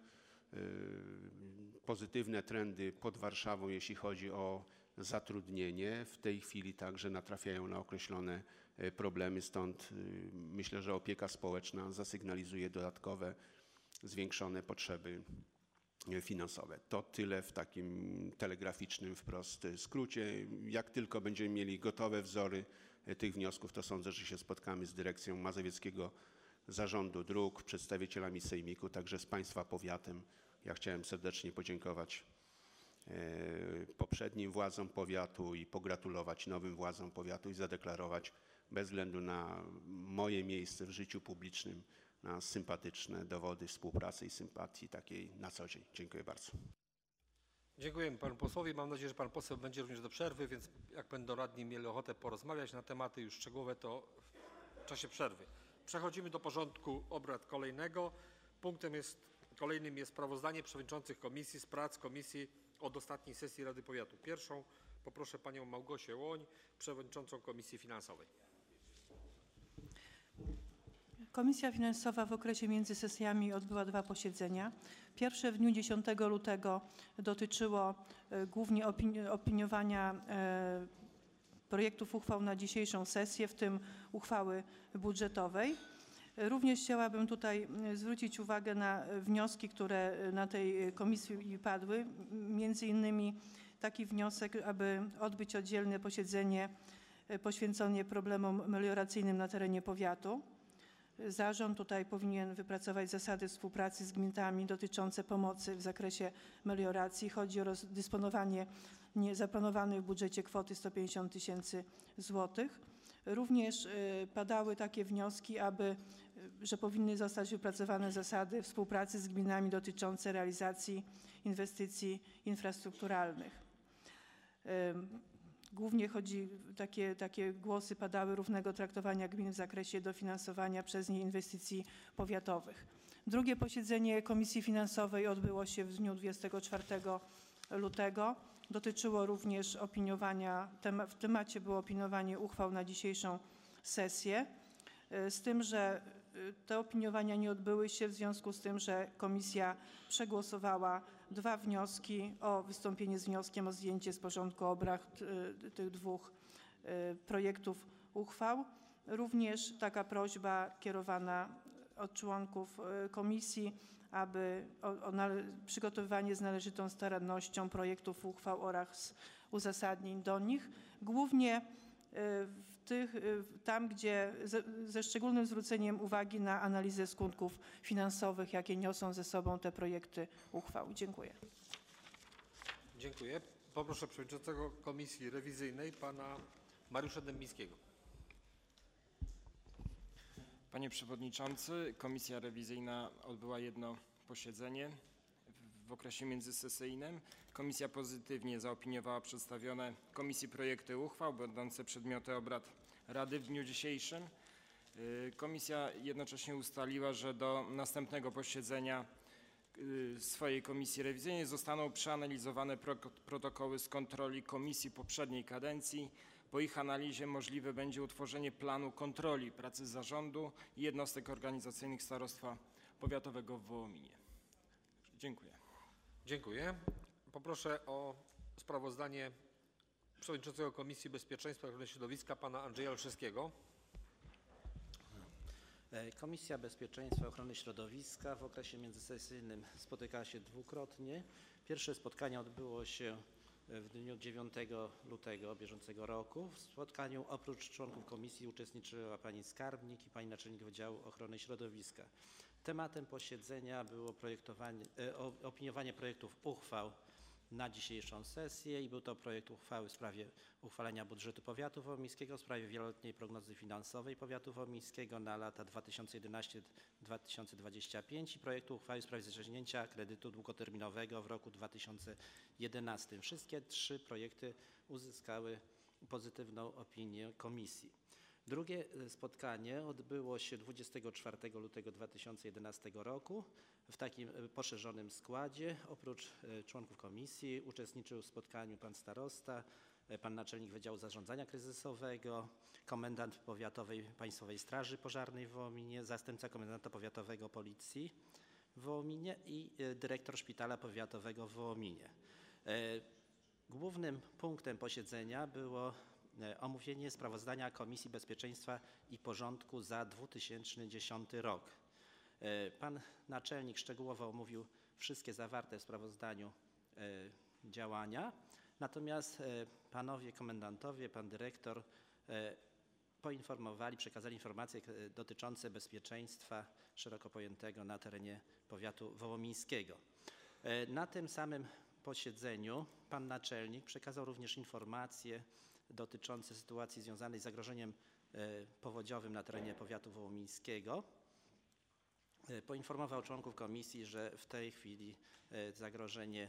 H: pozytywne trendy pod Warszawą, jeśli chodzi o zatrudnienie. W tej chwili także natrafiają na określone problemy, stąd myślę, że opieka społeczna zasygnalizuje dodatkowe, zwiększone potrzeby finansowe. To tyle w takim telegraficznym wprost skrócie. Jak tylko będziemy mieli gotowe wzory tych wniosków, to sądzę, że się spotkamy z dyrekcją Mazowieckiego Zarządu Dróg, przedstawicielami sejmiku, także z państwa powiatem. Ja chciałem serdecznie podziękować poprzednim władzom powiatu i pogratulować nowym władzom powiatu i zadeklarować bez względu na moje miejsce w życiu publicznym, na sympatyczne dowody współpracy i sympatii takiej na co dzień. Dziękuję bardzo.
A: Dziękujemy panu posłowi. Mam nadzieję, że pan poseł będzie również do przerwy, więc jak będą radni mieli ochotę porozmawiać na tematy już szczegółowe, to w czasie przerwy. Przechodzimy do porządku obrad kolejnego. Punktem jest, kolejnym jest sprawozdanie przewodniczących komisji z prac komisji od ostatniej sesji Rady Powiatu. Pierwszą poproszę panią Małgosię Łoń, przewodniczącą Komisji Finansowej.
I: Komisja Finansowa w okresie między sesjami odbyła dwa posiedzenia. Pierwsze w dniu dziesiątego lutego dotyczyło e, głównie opini opiniowania e, projektów uchwał na dzisiejszą sesję, w tym uchwały budżetowej. Również chciałabym tutaj zwrócić uwagę na wnioski, które na tej komisji padły. Między innymi taki wniosek, aby odbyć oddzielne posiedzenie poświęcone problemom melioracyjnym na terenie powiatu. Zarząd tutaj powinien wypracować zasady współpracy z gminami dotyczące pomocy w zakresie melioracji. Chodzi o rozdysponowanie zaplanowanej w budżecie kwoty sto pięćdziesiąt tysięcy złotych. Również y, padały takie wnioski, aby, że powinny zostać wypracowane zasady współpracy z gminami dotyczące realizacji inwestycji infrastrukturalnych. Y, Głównie chodzi, takie, takie głosy padały równego traktowania gmin w zakresie dofinansowania przez nie inwestycji powiatowych. Drugie posiedzenie Komisji Finansowej odbyło się w dniu dwudziestego czwartego lutego. Dotyczyło również opiniowania, w temacie było opiniowanie uchwał na dzisiejszą sesję, z tym, że te opiniowania nie odbyły się w związku z tym, że komisja przegłosowała dwa wnioski o wystąpienie z wnioskiem o zdjęcie z porządku obrad tych dwóch projektów uchwał. Również taka prośba kierowana od członków komisji, aby o, o przygotowywanie z należytą starannością projektów uchwał oraz uzasadnień do nich. Głównie w tych, tam, gdzie ze, ze szczególnym zwróceniem uwagi na analizę skutków finansowych, jakie niosą ze sobą te projekty uchwał. Dziękuję.
A: Dziękuję. Poproszę przewodniczącego Komisji Rewizyjnej pana Mariusza Dębińskiego.
J: Panie Przewodniczący, Komisja Rewizyjna odbyła jedno posiedzenie w okresie międzysesyjnym. Komisja pozytywnie zaopiniowała przedstawione Komisji projekty uchwał będące przedmiotem obrad Rady w dniu dzisiejszym. Komisja jednocześnie ustaliła, że do następnego posiedzenia swojej Komisji Rewizyjnej zostaną przeanalizowane protokoły z kontroli komisji poprzedniej kadencji. Po ich analizie możliwe będzie utworzenie planu kontroli pracy zarządu i jednostek organizacyjnych Starostwa Powiatowego w Wołominie. Dziękuję.
A: Dziękuję. Poproszę o sprawozdanie przewodniczącego Komisji Bezpieczeństwa i Ochrony Środowiska pana Andrzeja Olszewskiego.
C: Komisja Bezpieczeństwa i Ochrony Środowiska w okresie międzysesyjnym spotykała się dwukrotnie. Pierwsze spotkanie odbyło się w dniu dziewiątego lutego bieżącego roku. W spotkaniu oprócz członków komisji uczestniczyła pani skarbnik i pani naczelnik Wydziału Ochrony Środowiska. Tematem posiedzenia było projektowanie, e, opiniowanie projektów uchwał na dzisiejszą sesję i był to projekt uchwały w sprawie uchwalenia budżetu powiatu wołomińskiego, w sprawie wieloletniej prognozy finansowej powiatu wołomińskiego na lata dwa tysiące jedenasty do dwa tysiące dwudziestego piątego i projektu uchwały w sprawie zaciągnięcia kredytu długoterminowego w roku dwa tysiące jedenastym. Wszystkie trzy projekty uzyskały pozytywną opinię komisji. Drugie spotkanie odbyło się dwudziestego czwartego lutego dwa tysiące jedenastego roku w takim poszerzonym składzie. Oprócz członków komisji uczestniczył w spotkaniu pan starosta, pan naczelnik Wydziału Zarządzania Kryzysowego, komendant powiatowej Państwowej Straży Pożarnej w Wołominie, zastępca komendanta powiatowego Policji w Wołominie i dyrektor Szpitala Powiatowego w Wołominie. Głównym punktem posiedzenia było omówienie sprawozdania Komisji Bezpieczeństwa i Porządku za dwa tysiące dziesiąty rok. Pan naczelnik szczegółowo omówił wszystkie zawarte w sprawozdaniu działania, natomiast panowie komendantowie, pan dyrektor poinformowali, przekazali informacje dotyczące bezpieczeństwa szeroko pojętego na terenie powiatu wołomińskiego. Na tym samym posiedzeniu pan naczelnik przekazał również informacje dotyczące sytuacji związanej z zagrożeniem powodziowym na terenie powiatu wołomińskiego. Poinformował członków komisji, że w tej chwili zagrożenie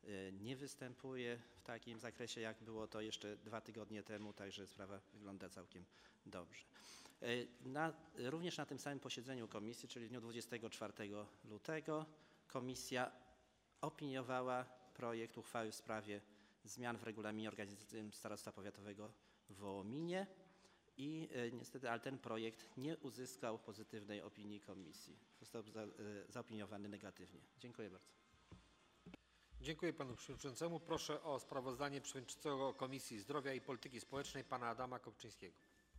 K: y, nie występuje w takim zakresie, jak było to jeszcze dwa tygodnie temu, także sprawa wygląda całkiem dobrze. Y, Na, również na tym samym posiedzeniu komisji, czyli w dniu dwudziestego czwartego lutego, komisja opiniowała projekt uchwały w sprawie zmian w regulaminie organizacyjnym Starostwa Powiatowego w Wołominie i y, niestety, ale ten projekt nie uzyskał pozytywnej opinii komisji. Został za, y, zaopiniowany negatywnie. Dziękuję bardzo.
A: Dziękuję panu przewodniczącemu. Proszę o sprawozdanie przewodniczącego Komisji Zdrowia i Polityki Społecznej pana Adama Kopczyńskiego.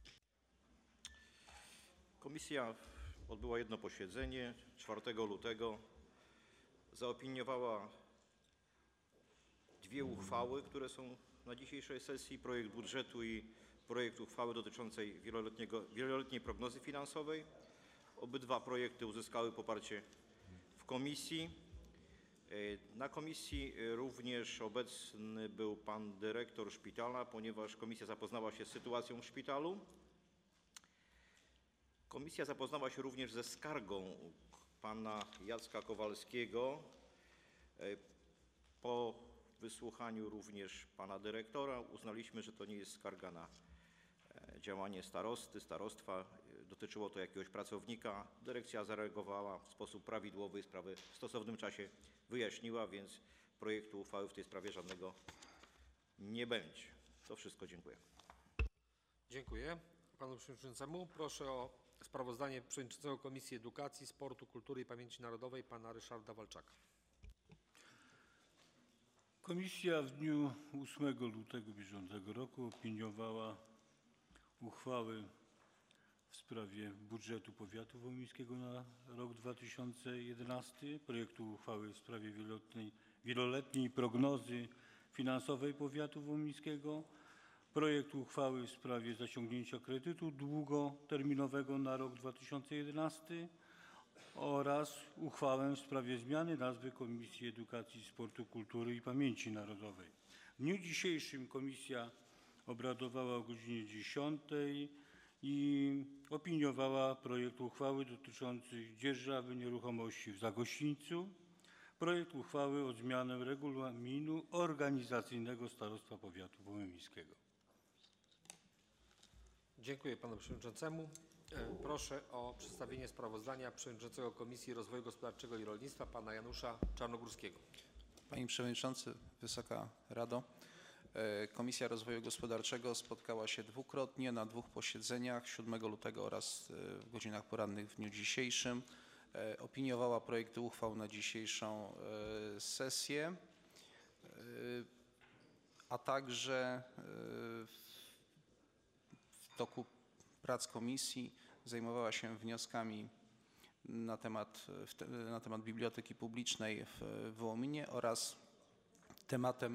L: Komisja odbyła jedno posiedzenie czwartego lutego. Zaopiniowała dwie uchwały, które są na dzisiejszej sesji. Projekt budżetu i projekt uchwały dotyczącej wieloletniego, wieloletniej prognozy finansowej. Obydwa projekty uzyskały poparcie w komisji. Na komisji również obecny był pan dyrektor szpitala, ponieważ komisja zapoznała się z sytuacją w szpitalu. Komisja zapoznała się również ze skargą pana Jacka Kowalskiego. Po wysłuchaniu również pana dyrektora uznaliśmy, że to nie jest skarga na działanie starosty, starostwa. Dotyczyło to jakiegoś pracownika. Dyrekcja zareagowała w sposób prawidłowy i sprawę w stosownym czasie wyjaśniła, więc projektu uchwały w tej sprawie żadnego nie będzie. To wszystko. Dziękuję.
A: Dziękuję panu przewodniczącemu. Proszę o sprawozdanie przewodniczącego Komisji Edukacji, Sportu, Kultury i Pamięci Narodowej pana Ryszarda Walczaka.
M: Komisja w dniu ósmego lutego bieżącego roku opiniowała uchwały w sprawie budżetu powiatu wołomińskiego na rok dwa tysiące jedenasty, projektu uchwały w sprawie wieloletniej, wieloletniej prognozy finansowej powiatu wołomińskiego, projekt uchwały w sprawie zaciągnięcia kredytu długoterminowego na rok dwa tysiące jedenasty oraz uchwałę w sprawie zmiany nazwy Komisji Edukacji, Sportu, Kultury i Pamięci Narodowej. W dniu dzisiejszym komisja obradowała o godzinie dziesiątej i opiniowała projekt uchwały dotyczący dzierżawy nieruchomości w Zagościńcu, projekt uchwały o zmianę regulaminu organizacyjnego Starostwa Powiatu Wołomińskiego.
A: Dziękuję panu przewodniczącemu. Proszę o przedstawienie sprawozdania przewodniczącego Komisji Rozwoju Gospodarczego i Rolnictwa pana Janusza Czarnogórskiego.
N: Panie Przewodniczący, Wysoka Rado. Komisja Rozwoju Gospodarczego spotkała się dwukrotnie na dwóch posiedzeniach, siódmego lutego oraz w godzinach porannych w dniu dzisiejszym. Opiniowała projekty uchwał na dzisiejszą sesję, a także w toku prac komisji zajmowała się wnioskami na temat, na temat biblioteki publicznej w Wołominie oraz tematem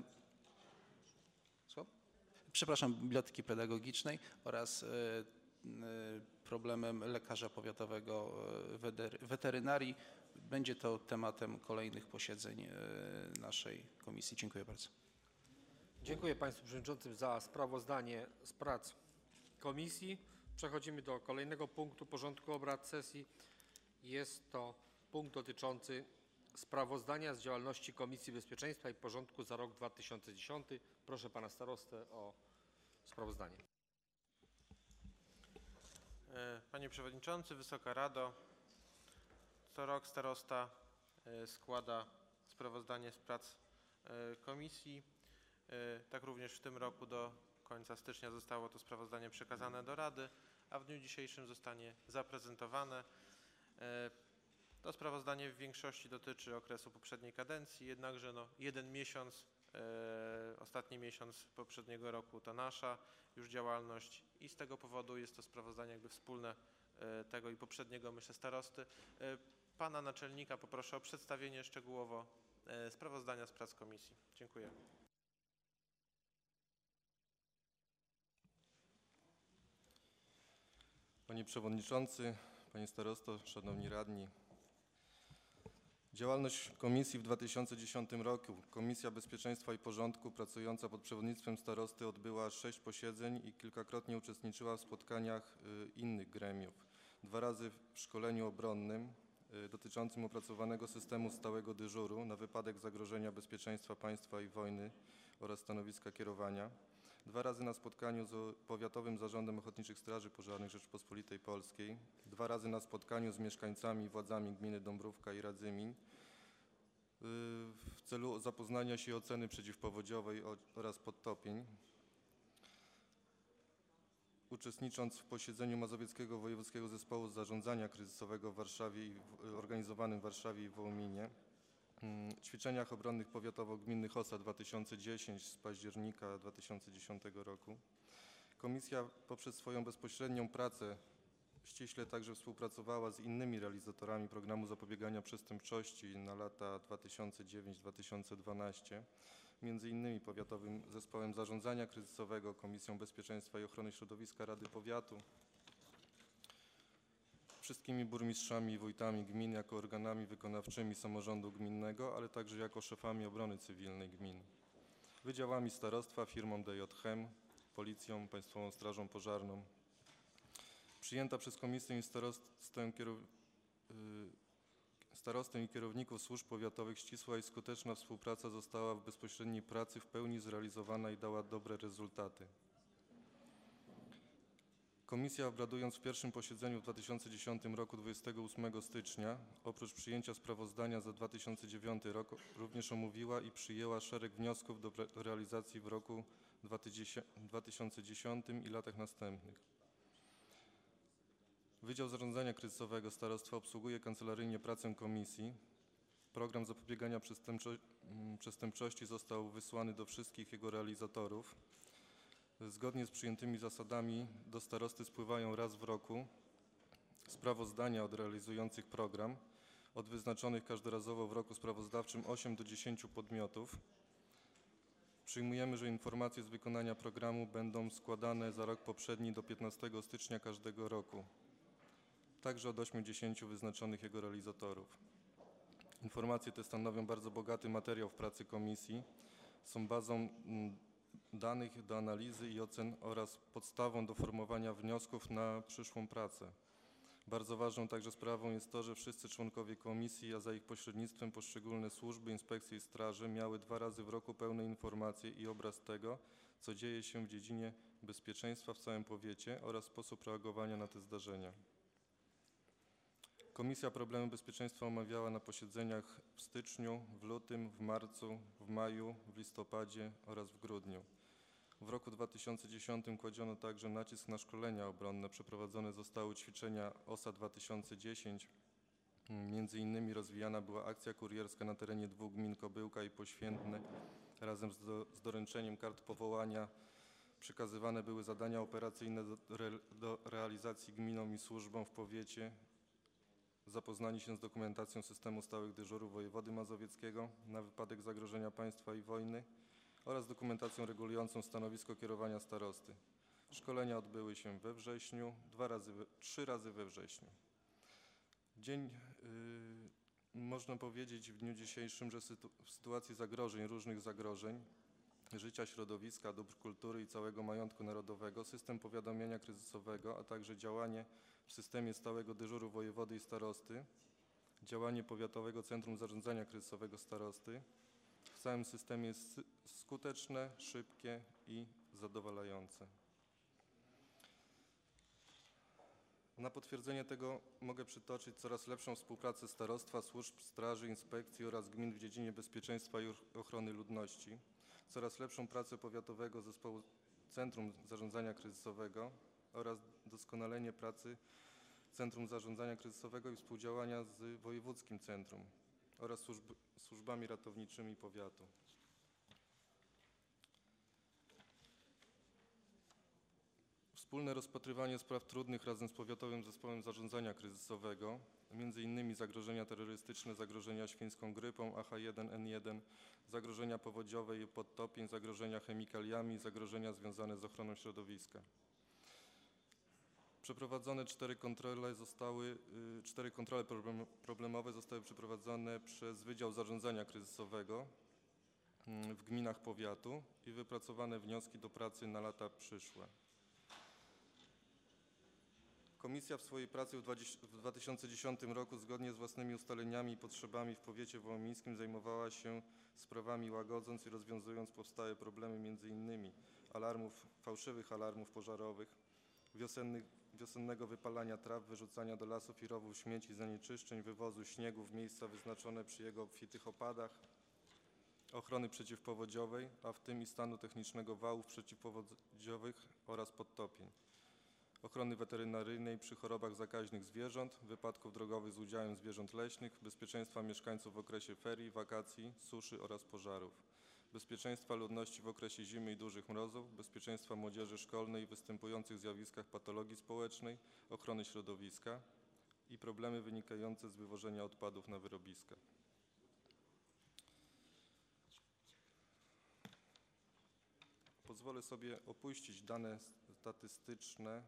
N: przepraszam, biblioteki pedagogicznej oraz problemem lekarza powiatowego weterynarii. Będzie to tematem kolejnych posiedzeń naszej komisji. Dziękuję bardzo.
A: Dziękuję państwu przewodniczącym za sprawozdanie z prac komisji. Przechodzimy do kolejnego punktu porządku obrad sesji. Jest to punkt dotyczący sprawozdania z działalności Komisji Bezpieczeństwa i Porządku za rok dwa tysiące dziesiąty. Proszę pana starostę o sprawozdanie.
E: Panie Przewodniczący, Wysoka Rado, co rok starosta składa sprawozdanie z prac komisji. Tak również w tym roku do końca stycznia zostało to sprawozdanie przekazane do Rady, a w dniu dzisiejszym zostanie zaprezentowane. To sprawozdanie w większości dotyczy okresu poprzedniej kadencji, jednakże no, jeden miesiąc, e, ostatni miesiąc poprzedniego roku to nasza już działalność i z tego powodu jest to sprawozdanie jakby wspólne e, tego i poprzedniego, myślę, starosty. E, pana naczelnika poproszę o przedstawienie szczegółowo e, sprawozdania z prac komisji. Dziękuję.
O: Panie Przewodniczący, Panie Starosto, Szanowni Radni. Działalność Komisji w dwa tysiące dziesiątym roku. Komisja Bezpieczeństwa i Porządku pracująca pod przewodnictwem starosty odbyła sześć posiedzeń i kilkakrotnie uczestniczyła w spotkaniach innych gremiów. Dwa razy w szkoleniu obronnym y, dotyczącym opracowanego systemu stałego dyżuru na wypadek zagrożenia bezpieczeństwa państwa i wojny oraz stanowiska kierowania. Dwa razy na spotkaniu z Powiatowym Zarządem Ochotniczych Straży Pożarnych Rzeczypospolitej Polskiej. Dwa razy na spotkaniu z mieszkańcami i władzami gminy Dąbrówka i Radzymiń w celu zapoznania się i oceny przeciwpowodziowej oraz podtopień. Uczestnicząc w posiedzeniu Mazowieckiego Wojewódzkiego Zespołu Zarządzania Kryzysowego w Warszawie i w, organizowanym w Warszawie i Wołominie, ćwiczeniach obronnych powiatowo-gminnych O S A dwa tysiące dziesięć z października dwa tysiące dziesiątego roku. Komisja poprzez swoją bezpośrednią pracę ściśle także współpracowała z innymi realizatorami programu zapobiegania przestępczości na lata dwa tysiące dziewiąty do dwa tysiące dwunastego, między innymi Powiatowym Zespołem Zarządzania Kryzysowego, Komisją Bezpieczeństwa i Ochrony Środowiska Rady Powiatu, wszystkimi burmistrzami i wójtami gmin jako organami wykonawczymi samorządu gminnego, ale także jako szefami obrony cywilnej gmin, wydziałami starostwa, firmą D J H E M, Policją, Państwową Strażą Pożarną. Przyjęta przez Komisję i starostę, kierow... starostę i kierowników służb powiatowych ścisła i skuteczna współpraca została w bezpośredniej pracy w pełni zrealizowana i dała dobre rezultaty. Komisja, obradując w pierwszym posiedzeniu w dwa tysiące dziesiątym roku dwudziestego ósmego stycznia, oprócz przyjęcia sprawozdania za dwa tysiące dziewiąty rok, również omówiła i przyjęła szereg wniosków do realizacji w roku dwa tysiące dziesiątym i latach następnych. Wydział Zarządzania Kryzysowego Starostwa obsługuje kancelaryjnie pracę komisji. Program zapobiegania przestępczo przestępczości został wysłany do wszystkich jego realizatorów. Zgodnie z przyjętymi zasadami do starosty spływają raz w roku sprawozdania od realizujących program, od wyznaczonych każdorazowo w roku sprawozdawczym osiem do dziesięciu podmiotów. Przyjmujemy, że informacje z wykonania programu będą składane za rok poprzedni do piętnastego stycznia każdego roku, także od ośmiu do dziesięciu wyznaczonych jego realizatorów. Informacje te stanowią bardzo bogaty materiał w pracy komisji, są bazą danych do analizy i ocen oraz podstawą do formowania wniosków na przyszłą pracę. Bardzo ważną także sprawą jest to, że wszyscy członkowie komisji, a za ich pośrednictwem poszczególne służby, inspekcje i straże miały dwa razy w roku pełne informacje i obraz tego, co dzieje się w dziedzinie bezpieczeństwa w całym powiecie oraz sposób reagowania na te zdarzenia. Komisja problemy bezpieczeństwa omawiała na posiedzeniach w styczniu, w lutym, w marcu, w maju, w listopadzie oraz w grudniu. W roku dwa tysiące dziesiątym kładziono także nacisk na szkolenia obronne. Przeprowadzone zostały ćwiczenia O S A dwa tysiące dziesięć. Między innymi rozwijana była akcja kurierska na terenie dwóch gmin Kobyłka i Poświętne. Razem z, do, z doręczeniem kart powołania przekazywane były zadania operacyjne do, re, do realizacji gminom i służbom w powiecie. Zapoznanie się z dokumentacją systemu stałych dyżurów wojewody mazowieckiego na wypadek zagrożenia państwa i wojny oraz dokumentacją regulującą stanowisko kierowania starosty. Szkolenia odbyły się we wrześniu, dwa razy, trzy razy we wrześniu. Dzień, yy, można powiedzieć w dniu dzisiejszym, że sytu, w sytuacji zagrożeń, różnych zagrożeń, życia środowiska, dóbr kultury i całego majątku narodowego, system powiadamiania kryzysowego, a także działanie w systemie stałego dyżuru wojewody i starosty, działanie Powiatowego Centrum Zarządzania Kryzysowego Starosty w całym systemie jest skuteczne, szybkie i zadowalające. Na potwierdzenie tego mogę przytoczyć coraz lepszą współpracę starostwa, służb, straży, inspekcji oraz gmin w dziedzinie bezpieczeństwa i ochrony ludności, coraz lepszą pracę Powiatowego Zespołu Centrum Zarządzania Kryzysowego oraz doskonalenie pracy Centrum Zarządzania Kryzysowego i współdziałania z Wojewódzkim Centrum oraz służb, służbami ratowniczymi powiatu. Wspólne rozpatrywanie spraw trudnych razem z Powiatowym Zespołem Zarządzania Kryzysowego, między innymi zagrożenia terrorystyczne, zagrożenia świńską grypą A H jeden N jeden, zagrożenia powodziowe i podtopień, zagrożenia chemikaliami, zagrożenia związane z ochroną środowiska. Przeprowadzone cztery kontrole zostały, cztery kontrole problemowe zostały przeprowadzone przez Wydział Zarządzania Kryzysowego w gminach powiatu i wypracowane wnioski do pracy na lata przyszłe. Komisja w swojej pracy w dwa tysiące dziesiątym roku zgodnie z własnymi ustaleniami i potrzebami w powiecie wołomińskim zajmowała się sprawami łagodząc i rozwiązując powstałe problemy między innymi alarmów, fałszywych alarmów pożarowych, wiosennych, wiosennego wypalania traw, wyrzucania do lasów i rowów śmieci, zanieczyszczeń, wywozu śniegu w miejsca wyznaczone przy jego obfitych opadach, ochrony przeciwpowodziowej, a w tym i stanu technicznego wałów przeciwpowodziowych oraz podtopień, ochrony weterynaryjnej przy chorobach zakaźnych zwierząt, wypadków drogowych z udziałem zwierząt leśnych, bezpieczeństwa mieszkańców w okresie ferii, wakacji, suszy oraz pożarów, bezpieczeństwa ludności w okresie zimy i dużych mrozów, bezpieczeństwa młodzieży szkolnej w występujących zjawiskach patologii społecznej, ochrony środowiska i problemy wynikające z wywożenia odpadów na wyrobiska. Pozwolę sobie opuścić dane statystyczne,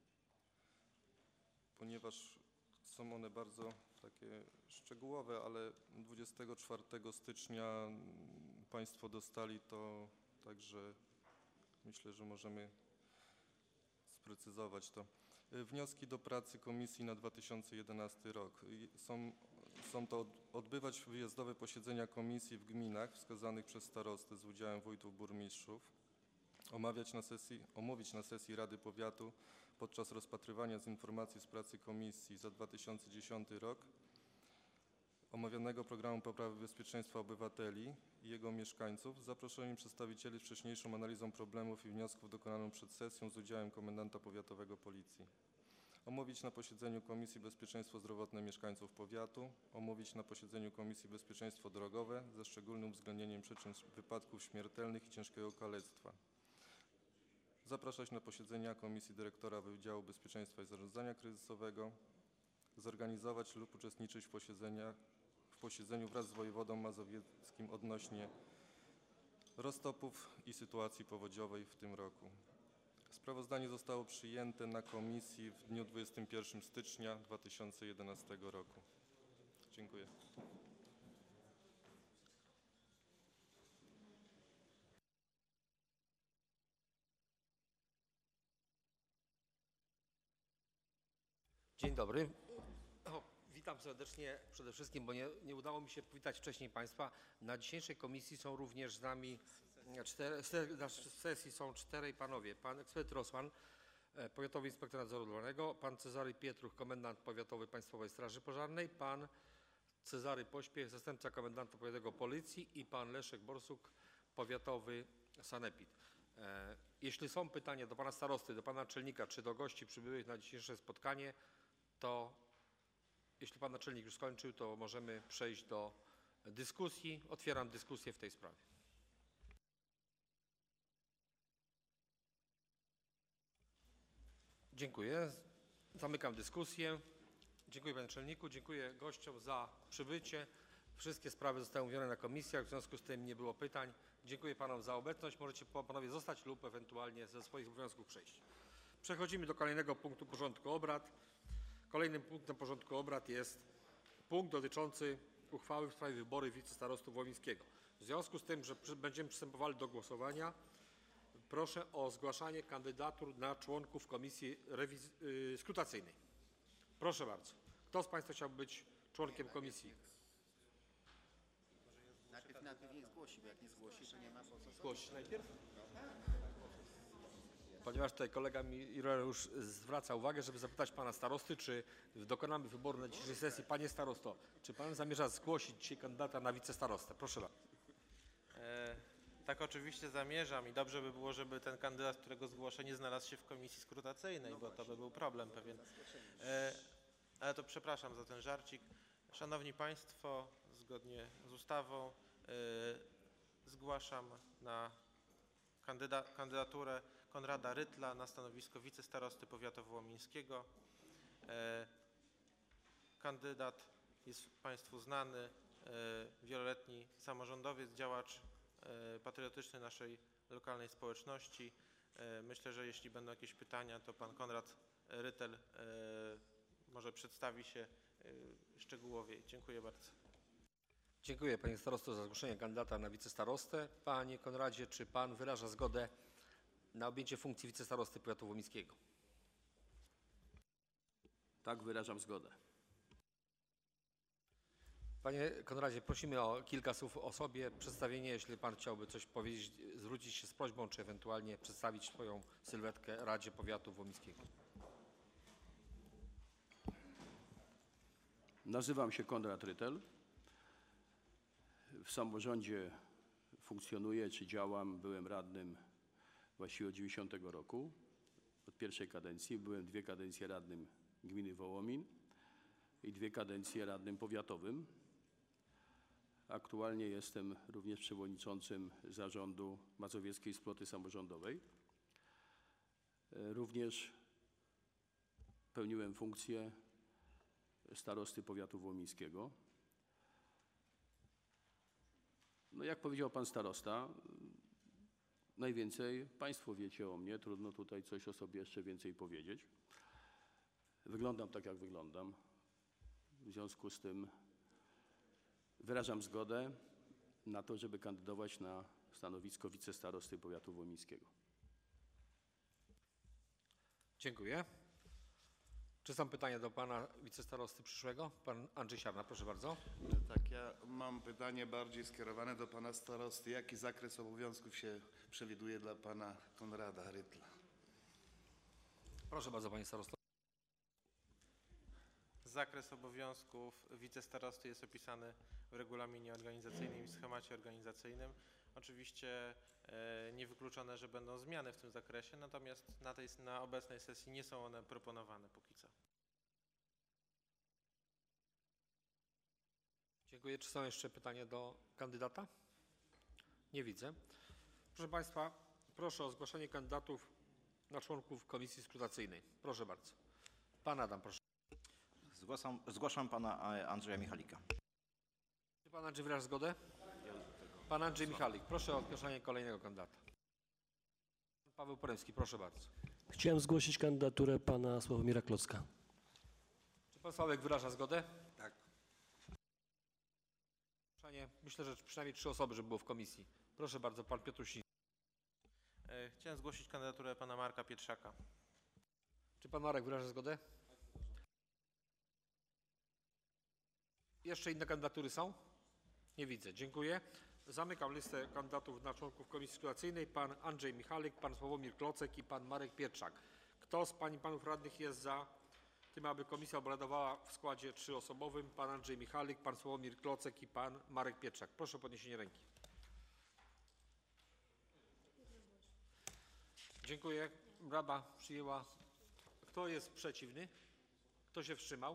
O: ponieważ są one bardzo takie szczegółowe, ale dwudziestego czwartego stycznia Państwo dostali to, także myślę, że możemy sprecyzować to. Wnioski do pracy Komisji na dwa tysiące jedenasty rok. Są, są to odbywać wyjazdowe posiedzenia Komisji w gminach wskazanych przez starostę z udziałem wójtów, burmistrzów, omawiać na sesji, omówić na sesji Rady Powiatu podczas rozpatrywania z informacji z pracy Komisji za dwa tysiące dziesiąty rok omawianego programu poprawy bezpieczeństwa obywateli i jego mieszkańców z zaproszeniem przedstawicieli z wcześniejszą analizą problemów i wniosków dokonaną przed sesją z udziałem komendanta powiatowego Policji. Omówić na posiedzeniu Komisji Bezpieczeństwo Zdrowotne mieszkańców powiatu, omówić na posiedzeniu Komisji Bezpieczeństwo Drogowe ze szczególnym uwzględnieniem przyczyn wypadków śmiertelnych i ciężkiego kalectwa. Zapraszać na posiedzenia Komisji Dyrektora Wydziału Bezpieczeństwa i Zarządzania Kryzysowego, zorganizować lub uczestniczyć w, posiedzeniach, w posiedzeniu wraz z wojewodą mazowieckim odnośnie roztopów i sytuacji powodziowej w tym roku. Sprawozdanie zostało przyjęte na komisji w dniu dwudziestego pierwszego stycznia dwa tysiące jedenastego roku. Dziękuję.
A: Dzień dobry. O, witam serdecznie przede wszystkim, bo nie, nie udało mi się powitać wcześniej Państwa. Na dzisiejszej komisji są również z nami, cztery, na sesji są czterej panowie. Pan ekspert Rosman, powiatowy inspektor nadzoru budowlanego, pan Cezary Pietruch, komendant powiatowy Państwowej Straży Pożarnej, pan Cezary Pośpiech, zastępca komendanta powiatowego Policji i pan Leszek Borsuk, powiatowy sanepid. Jeśli są pytania do pana starosty, do pana naczelnika, czy do gości przybyłych na dzisiejsze spotkanie, to jeśli pan naczelnik już skończył, to możemy przejść do dyskusji. Otwieram dyskusję w tej sprawie. Dziękuję. Zamykam dyskusję. Dziękuję panie naczelniku, dziękuję gościom za przybycie. Wszystkie sprawy zostały omówione na komisjach, w związku z tym nie było pytań. Dziękuję panom za obecność. Możecie panowie zostać lub ewentualnie ze swoich obowiązków przejść. Przechodzimy do kolejnego punktu porządku obrad. Kolejnym punktem porządku obrad jest punkt dotyczący uchwały w sprawie wyboru wicestarosty Wołomińskiego. W związku z tym, że przy, będziemy przystępowali do głosowania, proszę o zgłaszanie kandydatur na członków komisji rewiz- yy, skrutacyjnej. Proszę bardzo. Kto z Państwa chciałby być członkiem komisji?
P: Najpierw, najpierw niech zgłosi, bo jak nie zgłosi, to nie ma po co.
A: Zgłosić najpierw? Ponieważ tutaj kolega mi już zwraca uwagę, żeby zapytać pana starosty, czy dokonamy wyboru na dzisiejszej sesji. Panie starosto, czy pan zamierza zgłosić dzisiaj kandydata na wicestarostę? Proszę bardzo.
E: E, tak, oczywiście zamierzam i dobrze by było, żeby ten kandydat, którego zgłoszę, nie znalazł się w komisji skrutacyjnej, bo to by był problem pewien. E, ale to przepraszam za ten żarcik. Szanowni Państwo, zgodnie z ustawą e, zgłaszam na kandyda kandydaturę Konrada Rytla na stanowisko wicestarosty powiatu wołomińskiego. E, kandydat jest Państwu znany, e, wieloletni samorządowiec, działacz e, patriotyczny naszej lokalnej społeczności. E, myślę, że jeśli będą jakieś pytania, to pan Konrad Rytel e, może przedstawi się e, szczegółowiej. Dziękuję bardzo.
A: Dziękuję panie starosto za zgłoszenie kandydata na wicestarostę. Panie Konradzie, czy pan wyraża zgodę na objęcie funkcji wicestarosty powiatu wołomińskiego?
Q: Tak, wyrażam zgodę.
A: Panie Konradzie, prosimy o kilka słów o sobie, przedstawienie, jeśli pan chciałby coś powiedzieć, zwrócić się z prośbą, czy ewentualnie przedstawić swoją sylwetkę Radzie Powiatu Wołomińskiego.
Q: Nazywam się Konrad Rytel. W samorządzie funkcjonuję czy działam. Byłem radnym właściwie od dziewięćdziesiątego roku, od pierwszej kadencji. Byłem dwie kadencje radnym gminy Wołomin i dwie kadencje radnym powiatowym. Aktualnie jestem również przewodniczącym zarządu Mazowieckiej Wspólnoty Samorządowej. Również pełniłem funkcję starosty powiatu wołomińskiego. No jak powiedział pan starosta, najwięcej państwo wiecie o mnie, trudno tutaj coś o sobie jeszcze więcej powiedzieć. Wyglądam tak, jak wyglądam. W związku z tym wyrażam zgodę na to, żeby kandydować na stanowisko wicestarosty powiatu wołomińskiego.
A: Dziękuję. Czy są pytania do pana wicestarosty przyszłego? Pan Andrzej Siarna, proszę bardzo.
D: Tak, ja mam pytanie bardziej skierowane do pana starosty. Jaki zakres obowiązków się przewiduje dla pana Konrada Rytla?
A: Proszę bardzo, panie starosto.
E: Zakres obowiązków wicestarosty jest opisany w regulaminie organizacyjnym i schemacie organizacyjnym. Oczywiście e, niewykluczone, że będą zmiany w tym zakresie, natomiast na, tej, na obecnej sesji nie są one proponowane póki co.
A: Dziękuję. Czy są jeszcze pytania do kandydata? Nie widzę. Proszę państwa, proszę o zgłoszenie kandydatów na członków komisji skrutacyjnej. Proszę bardzo. Pan Adam, proszę.
L: Zgłaszam, zgłaszam pana Andrzeja Michalika.
A: Czy pan Andrzej wyraża zgodę? Pan Andrzej Michalik, proszę o zgłoszenie kolejnego kandydata. Pan Paweł Poremski, proszę bardzo.
R: Chciałem zgłosić kandydaturę pana Sławomira Klocka.
A: Czy pan Sławek wyraża zgodę?
C: Tak.
A: Myślę, że przynajmniej trzy osoby, żeby było w komisji. Proszę bardzo, pan Piotr Uściński.
E: E, chciałem zgłosić kandydaturę pana Marka Pietrzaka.
A: Czy pan Marek wyraża zgodę? Jeszcze inne kandydatury są? Nie widzę. Dziękuję. Zamykam listę kandydatów na członków komisji skrutacyjnej. Pan Andrzej Michalik, pan Sławomir Klocek i pan Marek Pietrzak. Kto z pań i panów radnych jest za tym, aby komisja obradowała w składzie trzyosobowym? Pan Andrzej Michalik, pan Sławomir Klocek i pan Marek Pietrzak. Proszę o podniesienie ręki. Dziękuję. Rada przyjęła. Kto jest przeciwny? Kto się wstrzymał?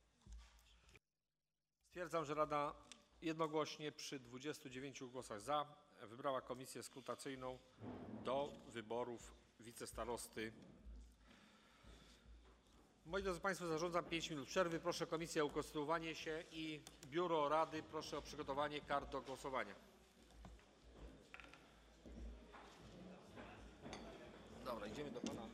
A: Stwierdzam, że Rada jednogłośnie przy dwudziestu dziewięciu głosach za wybrała komisję skrutacyjną do wyborów wicestarosty. Moi drodzy państwo, zarządzam pięć minut przerwy. Proszę komisję o ukonstytuowanie się i biuro Rady proszę o przygotowanie kart do głosowania. Dobra, idziemy do pana.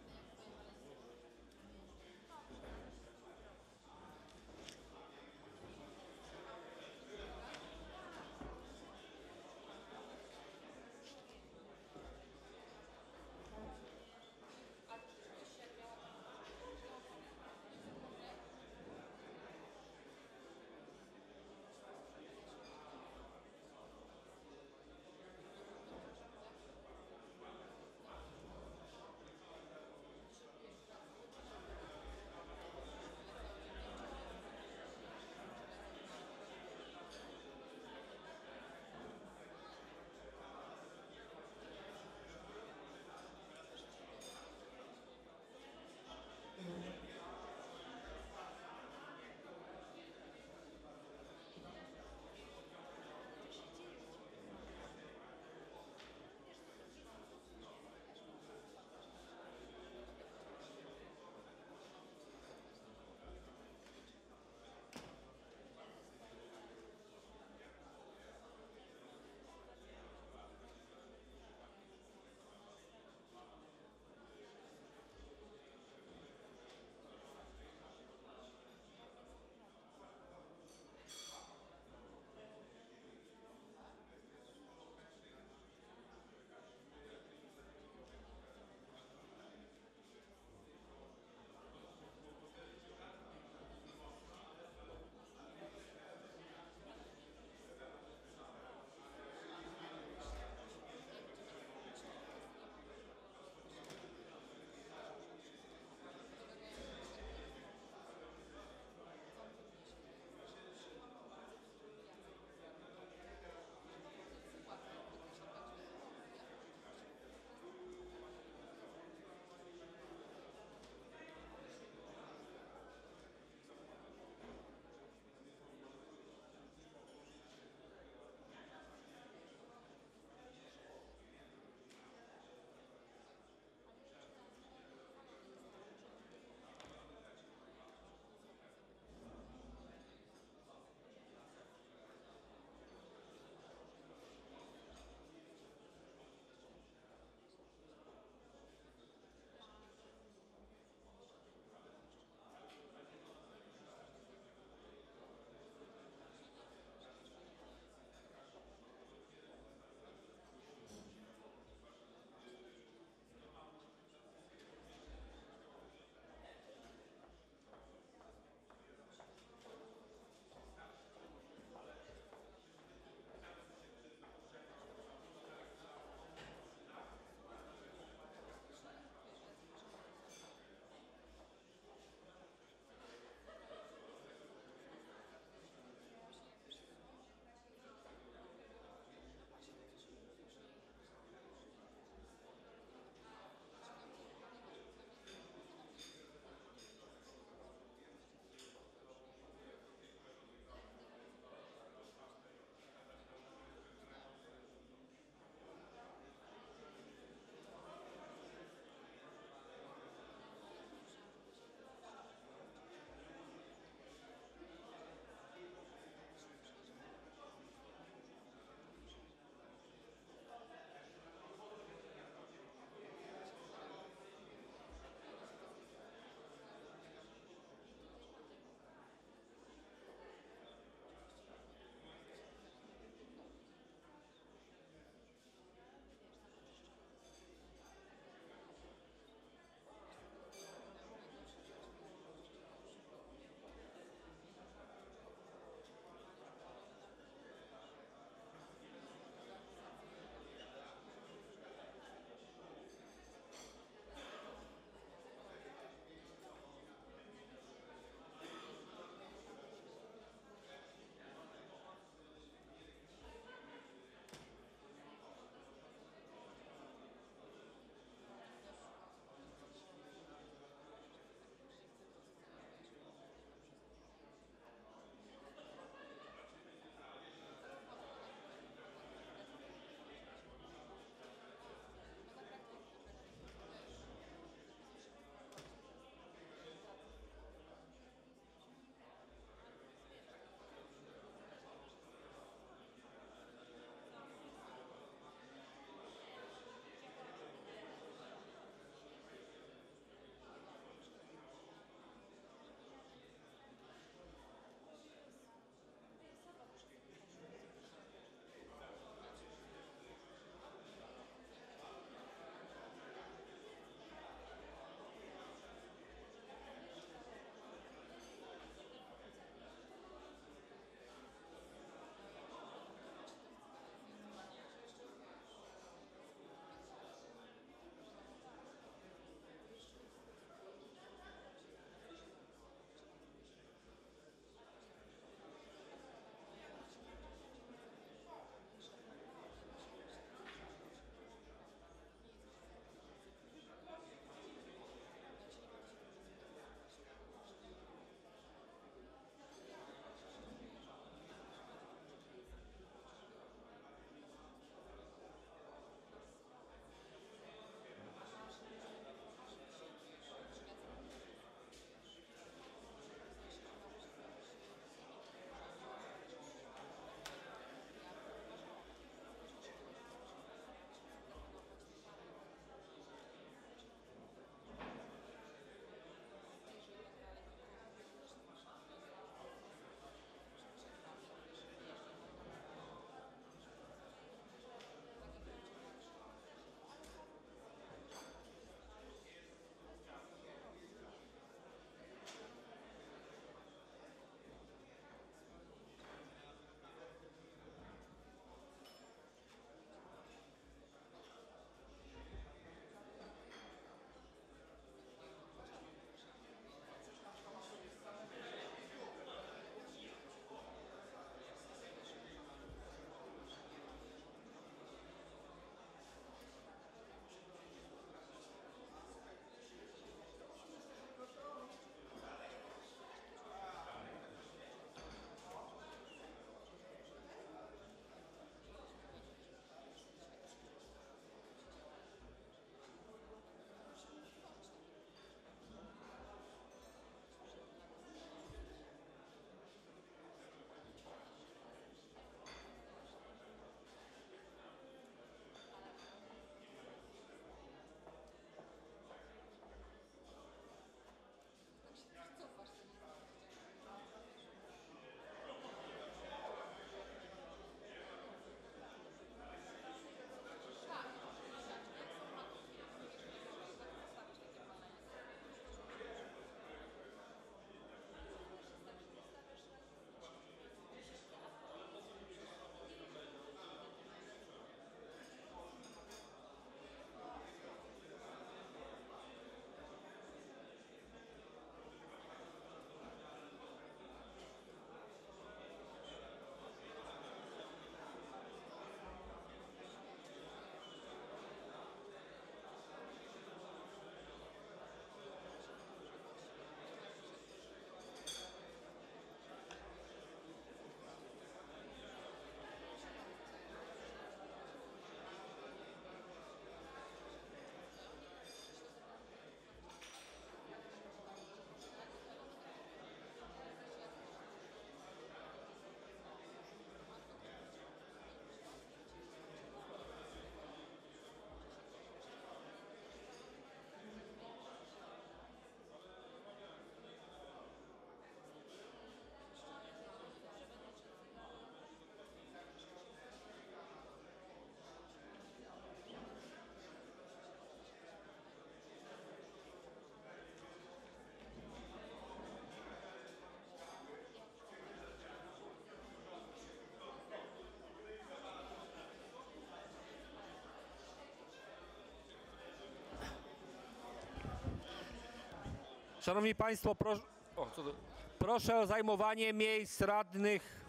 A: Szanowni Państwo, proszę, o, co to? Proszę o zajmowanie miejsc radnych.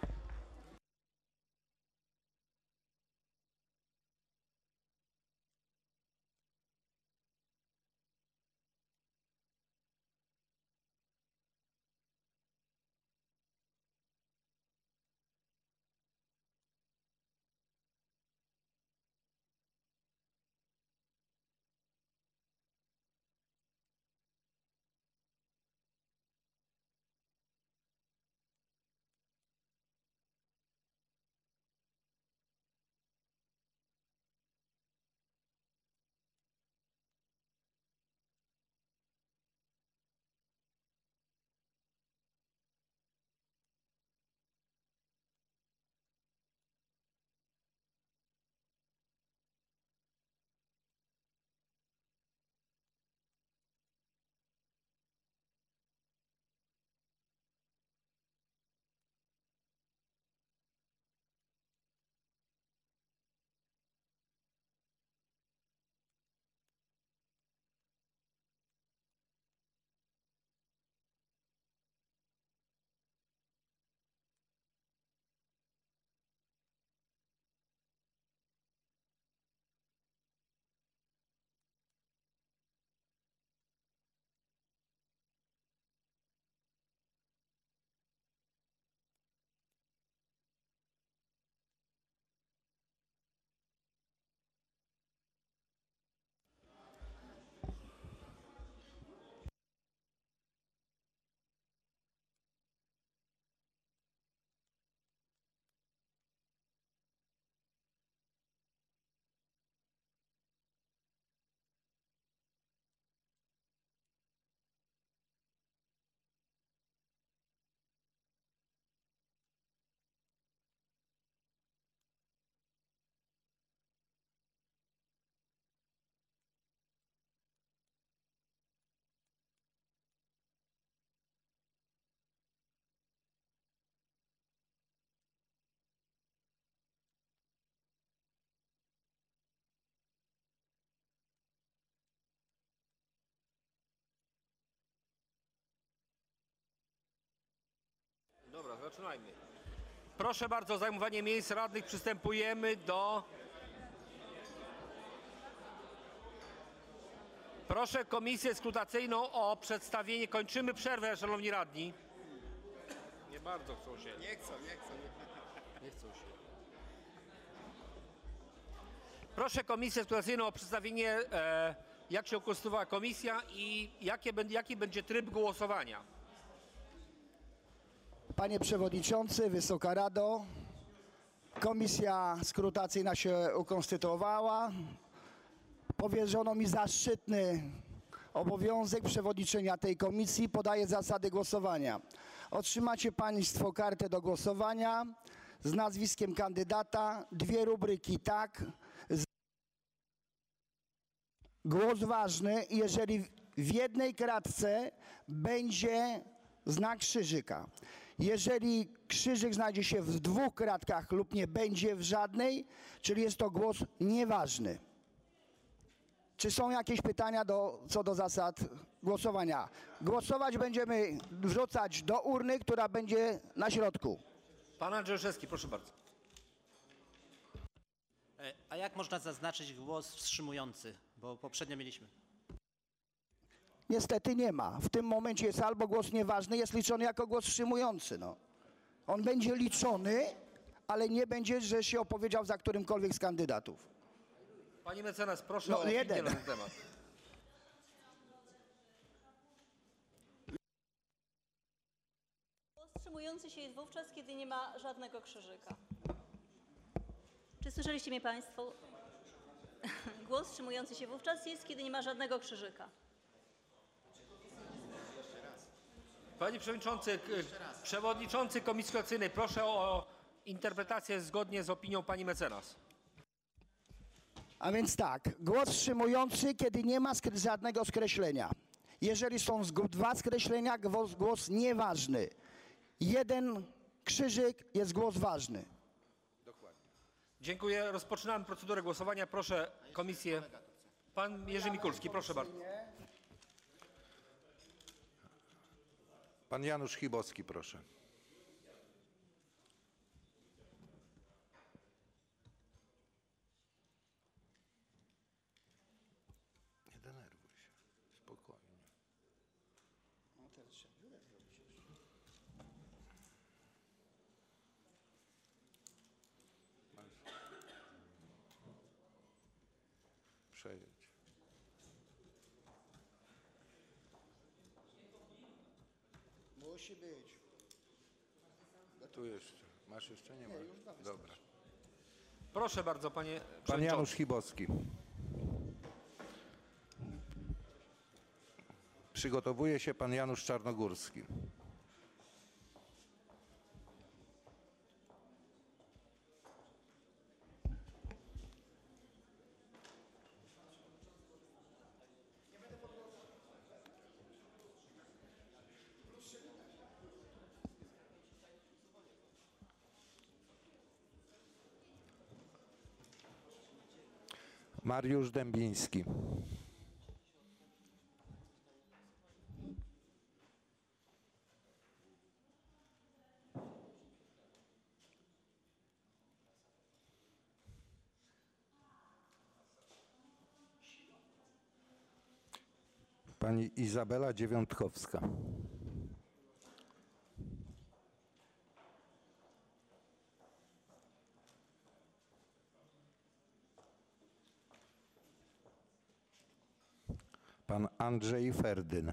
A: Dobra, zaczynajmy. Proszę bardzo o zajmowanie miejsc radnych. Przystępujemy do... Proszę komisję skrutacyjną o przedstawienie... Kończymy przerwę, szanowni radni. Nie bardzo chcą się.
P: Nie chcą, nie chcą.
A: Nie chcą się. Proszę komisję skrutacyjną o przedstawienie, e, jak się konstytuowała komisja i jakie, jaki będzie tryb głosowania.
S: Panie Przewodniczący, Wysoka Rado, komisja skrutacyjna się ukonstytuowała. Powierzono mi zaszczytny obowiązek przewodniczenia tej komisji. Podaję zasady głosowania. Otrzymacie Państwo kartę do głosowania z nazwiskiem kandydata, dwie rubryki tak. Głos ważny, jeżeli w jednej kratce będzie znak krzyżyka. Jeżeli krzyżyk znajdzie się w dwóch kratkach lub nie będzie w żadnej, czyli jest to głos nieważny. Czy są jakieś pytania do, co do zasad głosowania? Głosować będziemy wrzucać do urny, która będzie na środku.
A: Pan Andrzejewski, proszę bardzo.
K: A jak można zaznaczyć głos wstrzymujący? Bo poprzednio mieliśmy.
S: Niestety nie ma. W tym momencie jest albo głos nieważny, jest liczony jako głos wstrzymujący. No. On będzie liczony, ale nie będzie, że się opowiedział za którymkolwiek z kandydatów.
A: Pani mecenas, proszę
S: No,
A: o opinię
S: jeden.
A: na ten temat.
T: Głos wstrzymujący się jest wówczas, kiedy nie ma żadnego krzyżyka. Czy słyszeliście mnie Państwo? Głos wstrzymujący się wówczas jest, kiedy nie ma żadnego krzyżyka.
A: Panie Przewodniczący, k- Przewodniczący Komisji Skrutacyjnej, proszę o interpretację zgodnie z opinią Pani mecenas.
S: A więc tak, głos wstrzymujący, kiedy nie ma skre- żadnego skreślenia. Jeżeli są zg- dwa skreślenia, głos, głos nieważny. Jeden krzyżyk jest głos ważny.
A: Dziękuję. Rozpoczynamy procedurę głosowania. Proszę komisję. Pan Jerzy Mikulski, proszę bardzo.
U: Pan Janusz Chibowski, proszę. Nie denerwuj się, spokojnie. Przejedź.
S: Musi być.
U: Tu jeszcze. Masz jeszcze? Nie ma. Dobra.
A: Proszę bardzo, panie
U: Pan
A: przewodniczący.
U: Janusz Chibowski. Przygotowuje się pan Janusz Czarnogórski. Mariusz Dębiński. Pani Izabela Dziewiątkowska. Pan Andrzej Ferdyn.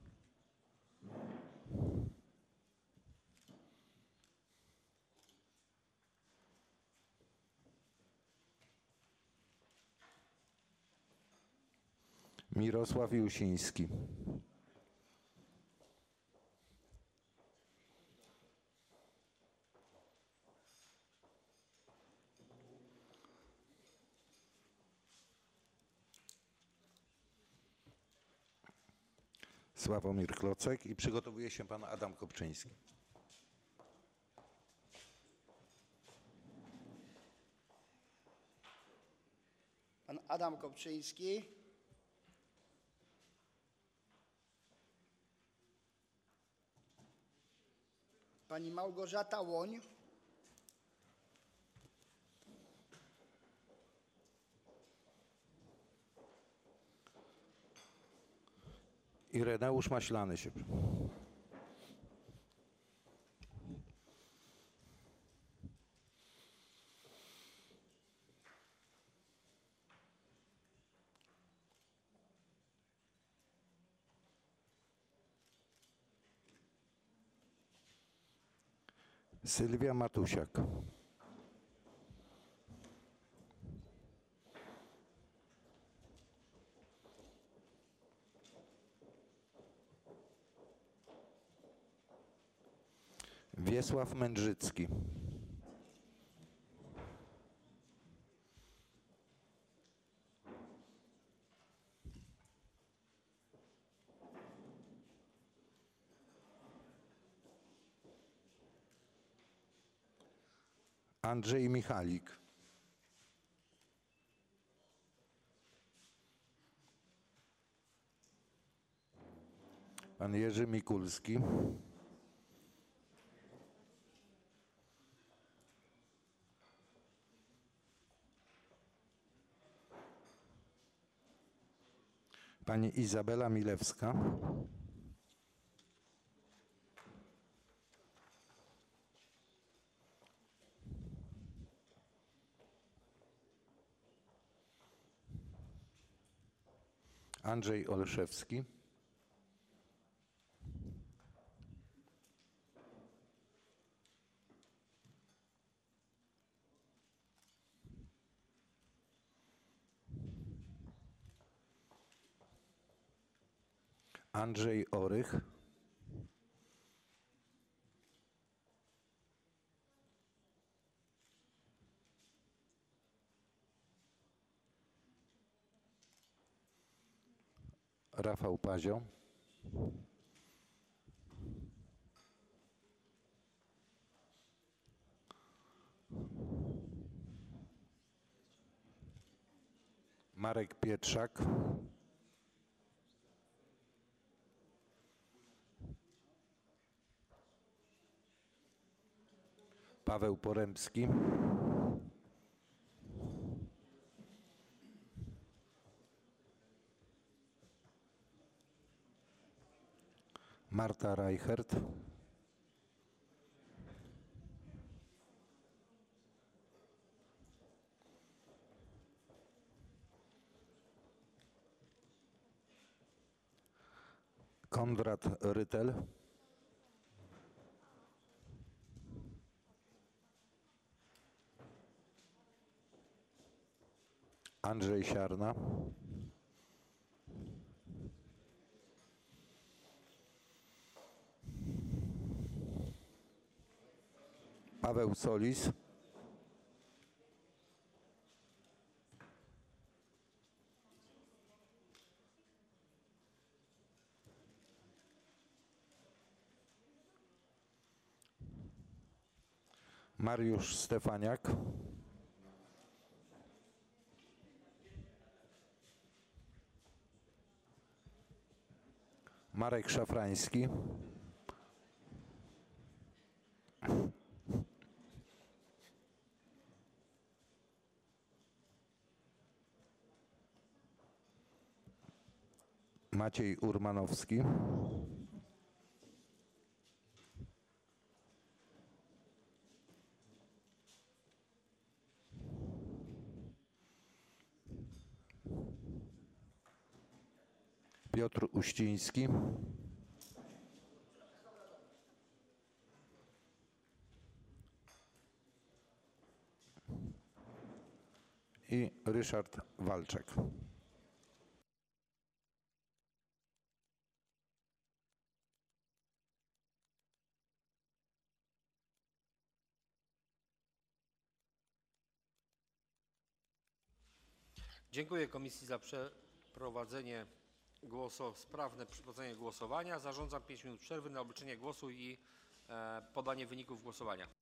U: Mirosław Jusiński. Sławomir Klocek i przygotowuje się pan Adam Kopczyński.
S: Pan Adam Kopczyński. Pani Małgorzata Łoń.
U: Ireneusz Maślany się. Sylwia Matusiak. Wiesław Mędrzycki. Andrzej Michalik. Pan Jerzy Mikulski. Pani Izabela Milewska. Andrzej Olszewski. Andrzej Orych. Rafał Pazio. Marek Pietrzak. Paweł Poremski. Marta Reichert. Konrad Rytel. Andrzej Siarna. Paweł Solis. Mariusz Stefaniak. Marek Szafrański. Maciej Urmanowski. Piotr Uściński. I Ryszard Walczek.
A: Dziękuję komisji za przeprowadzenie głoso, sprawne przeprowadzenie głosowania. Zarządzam pięć minut przerwy na obliczenie głosu i e, podanie wyników głosowania.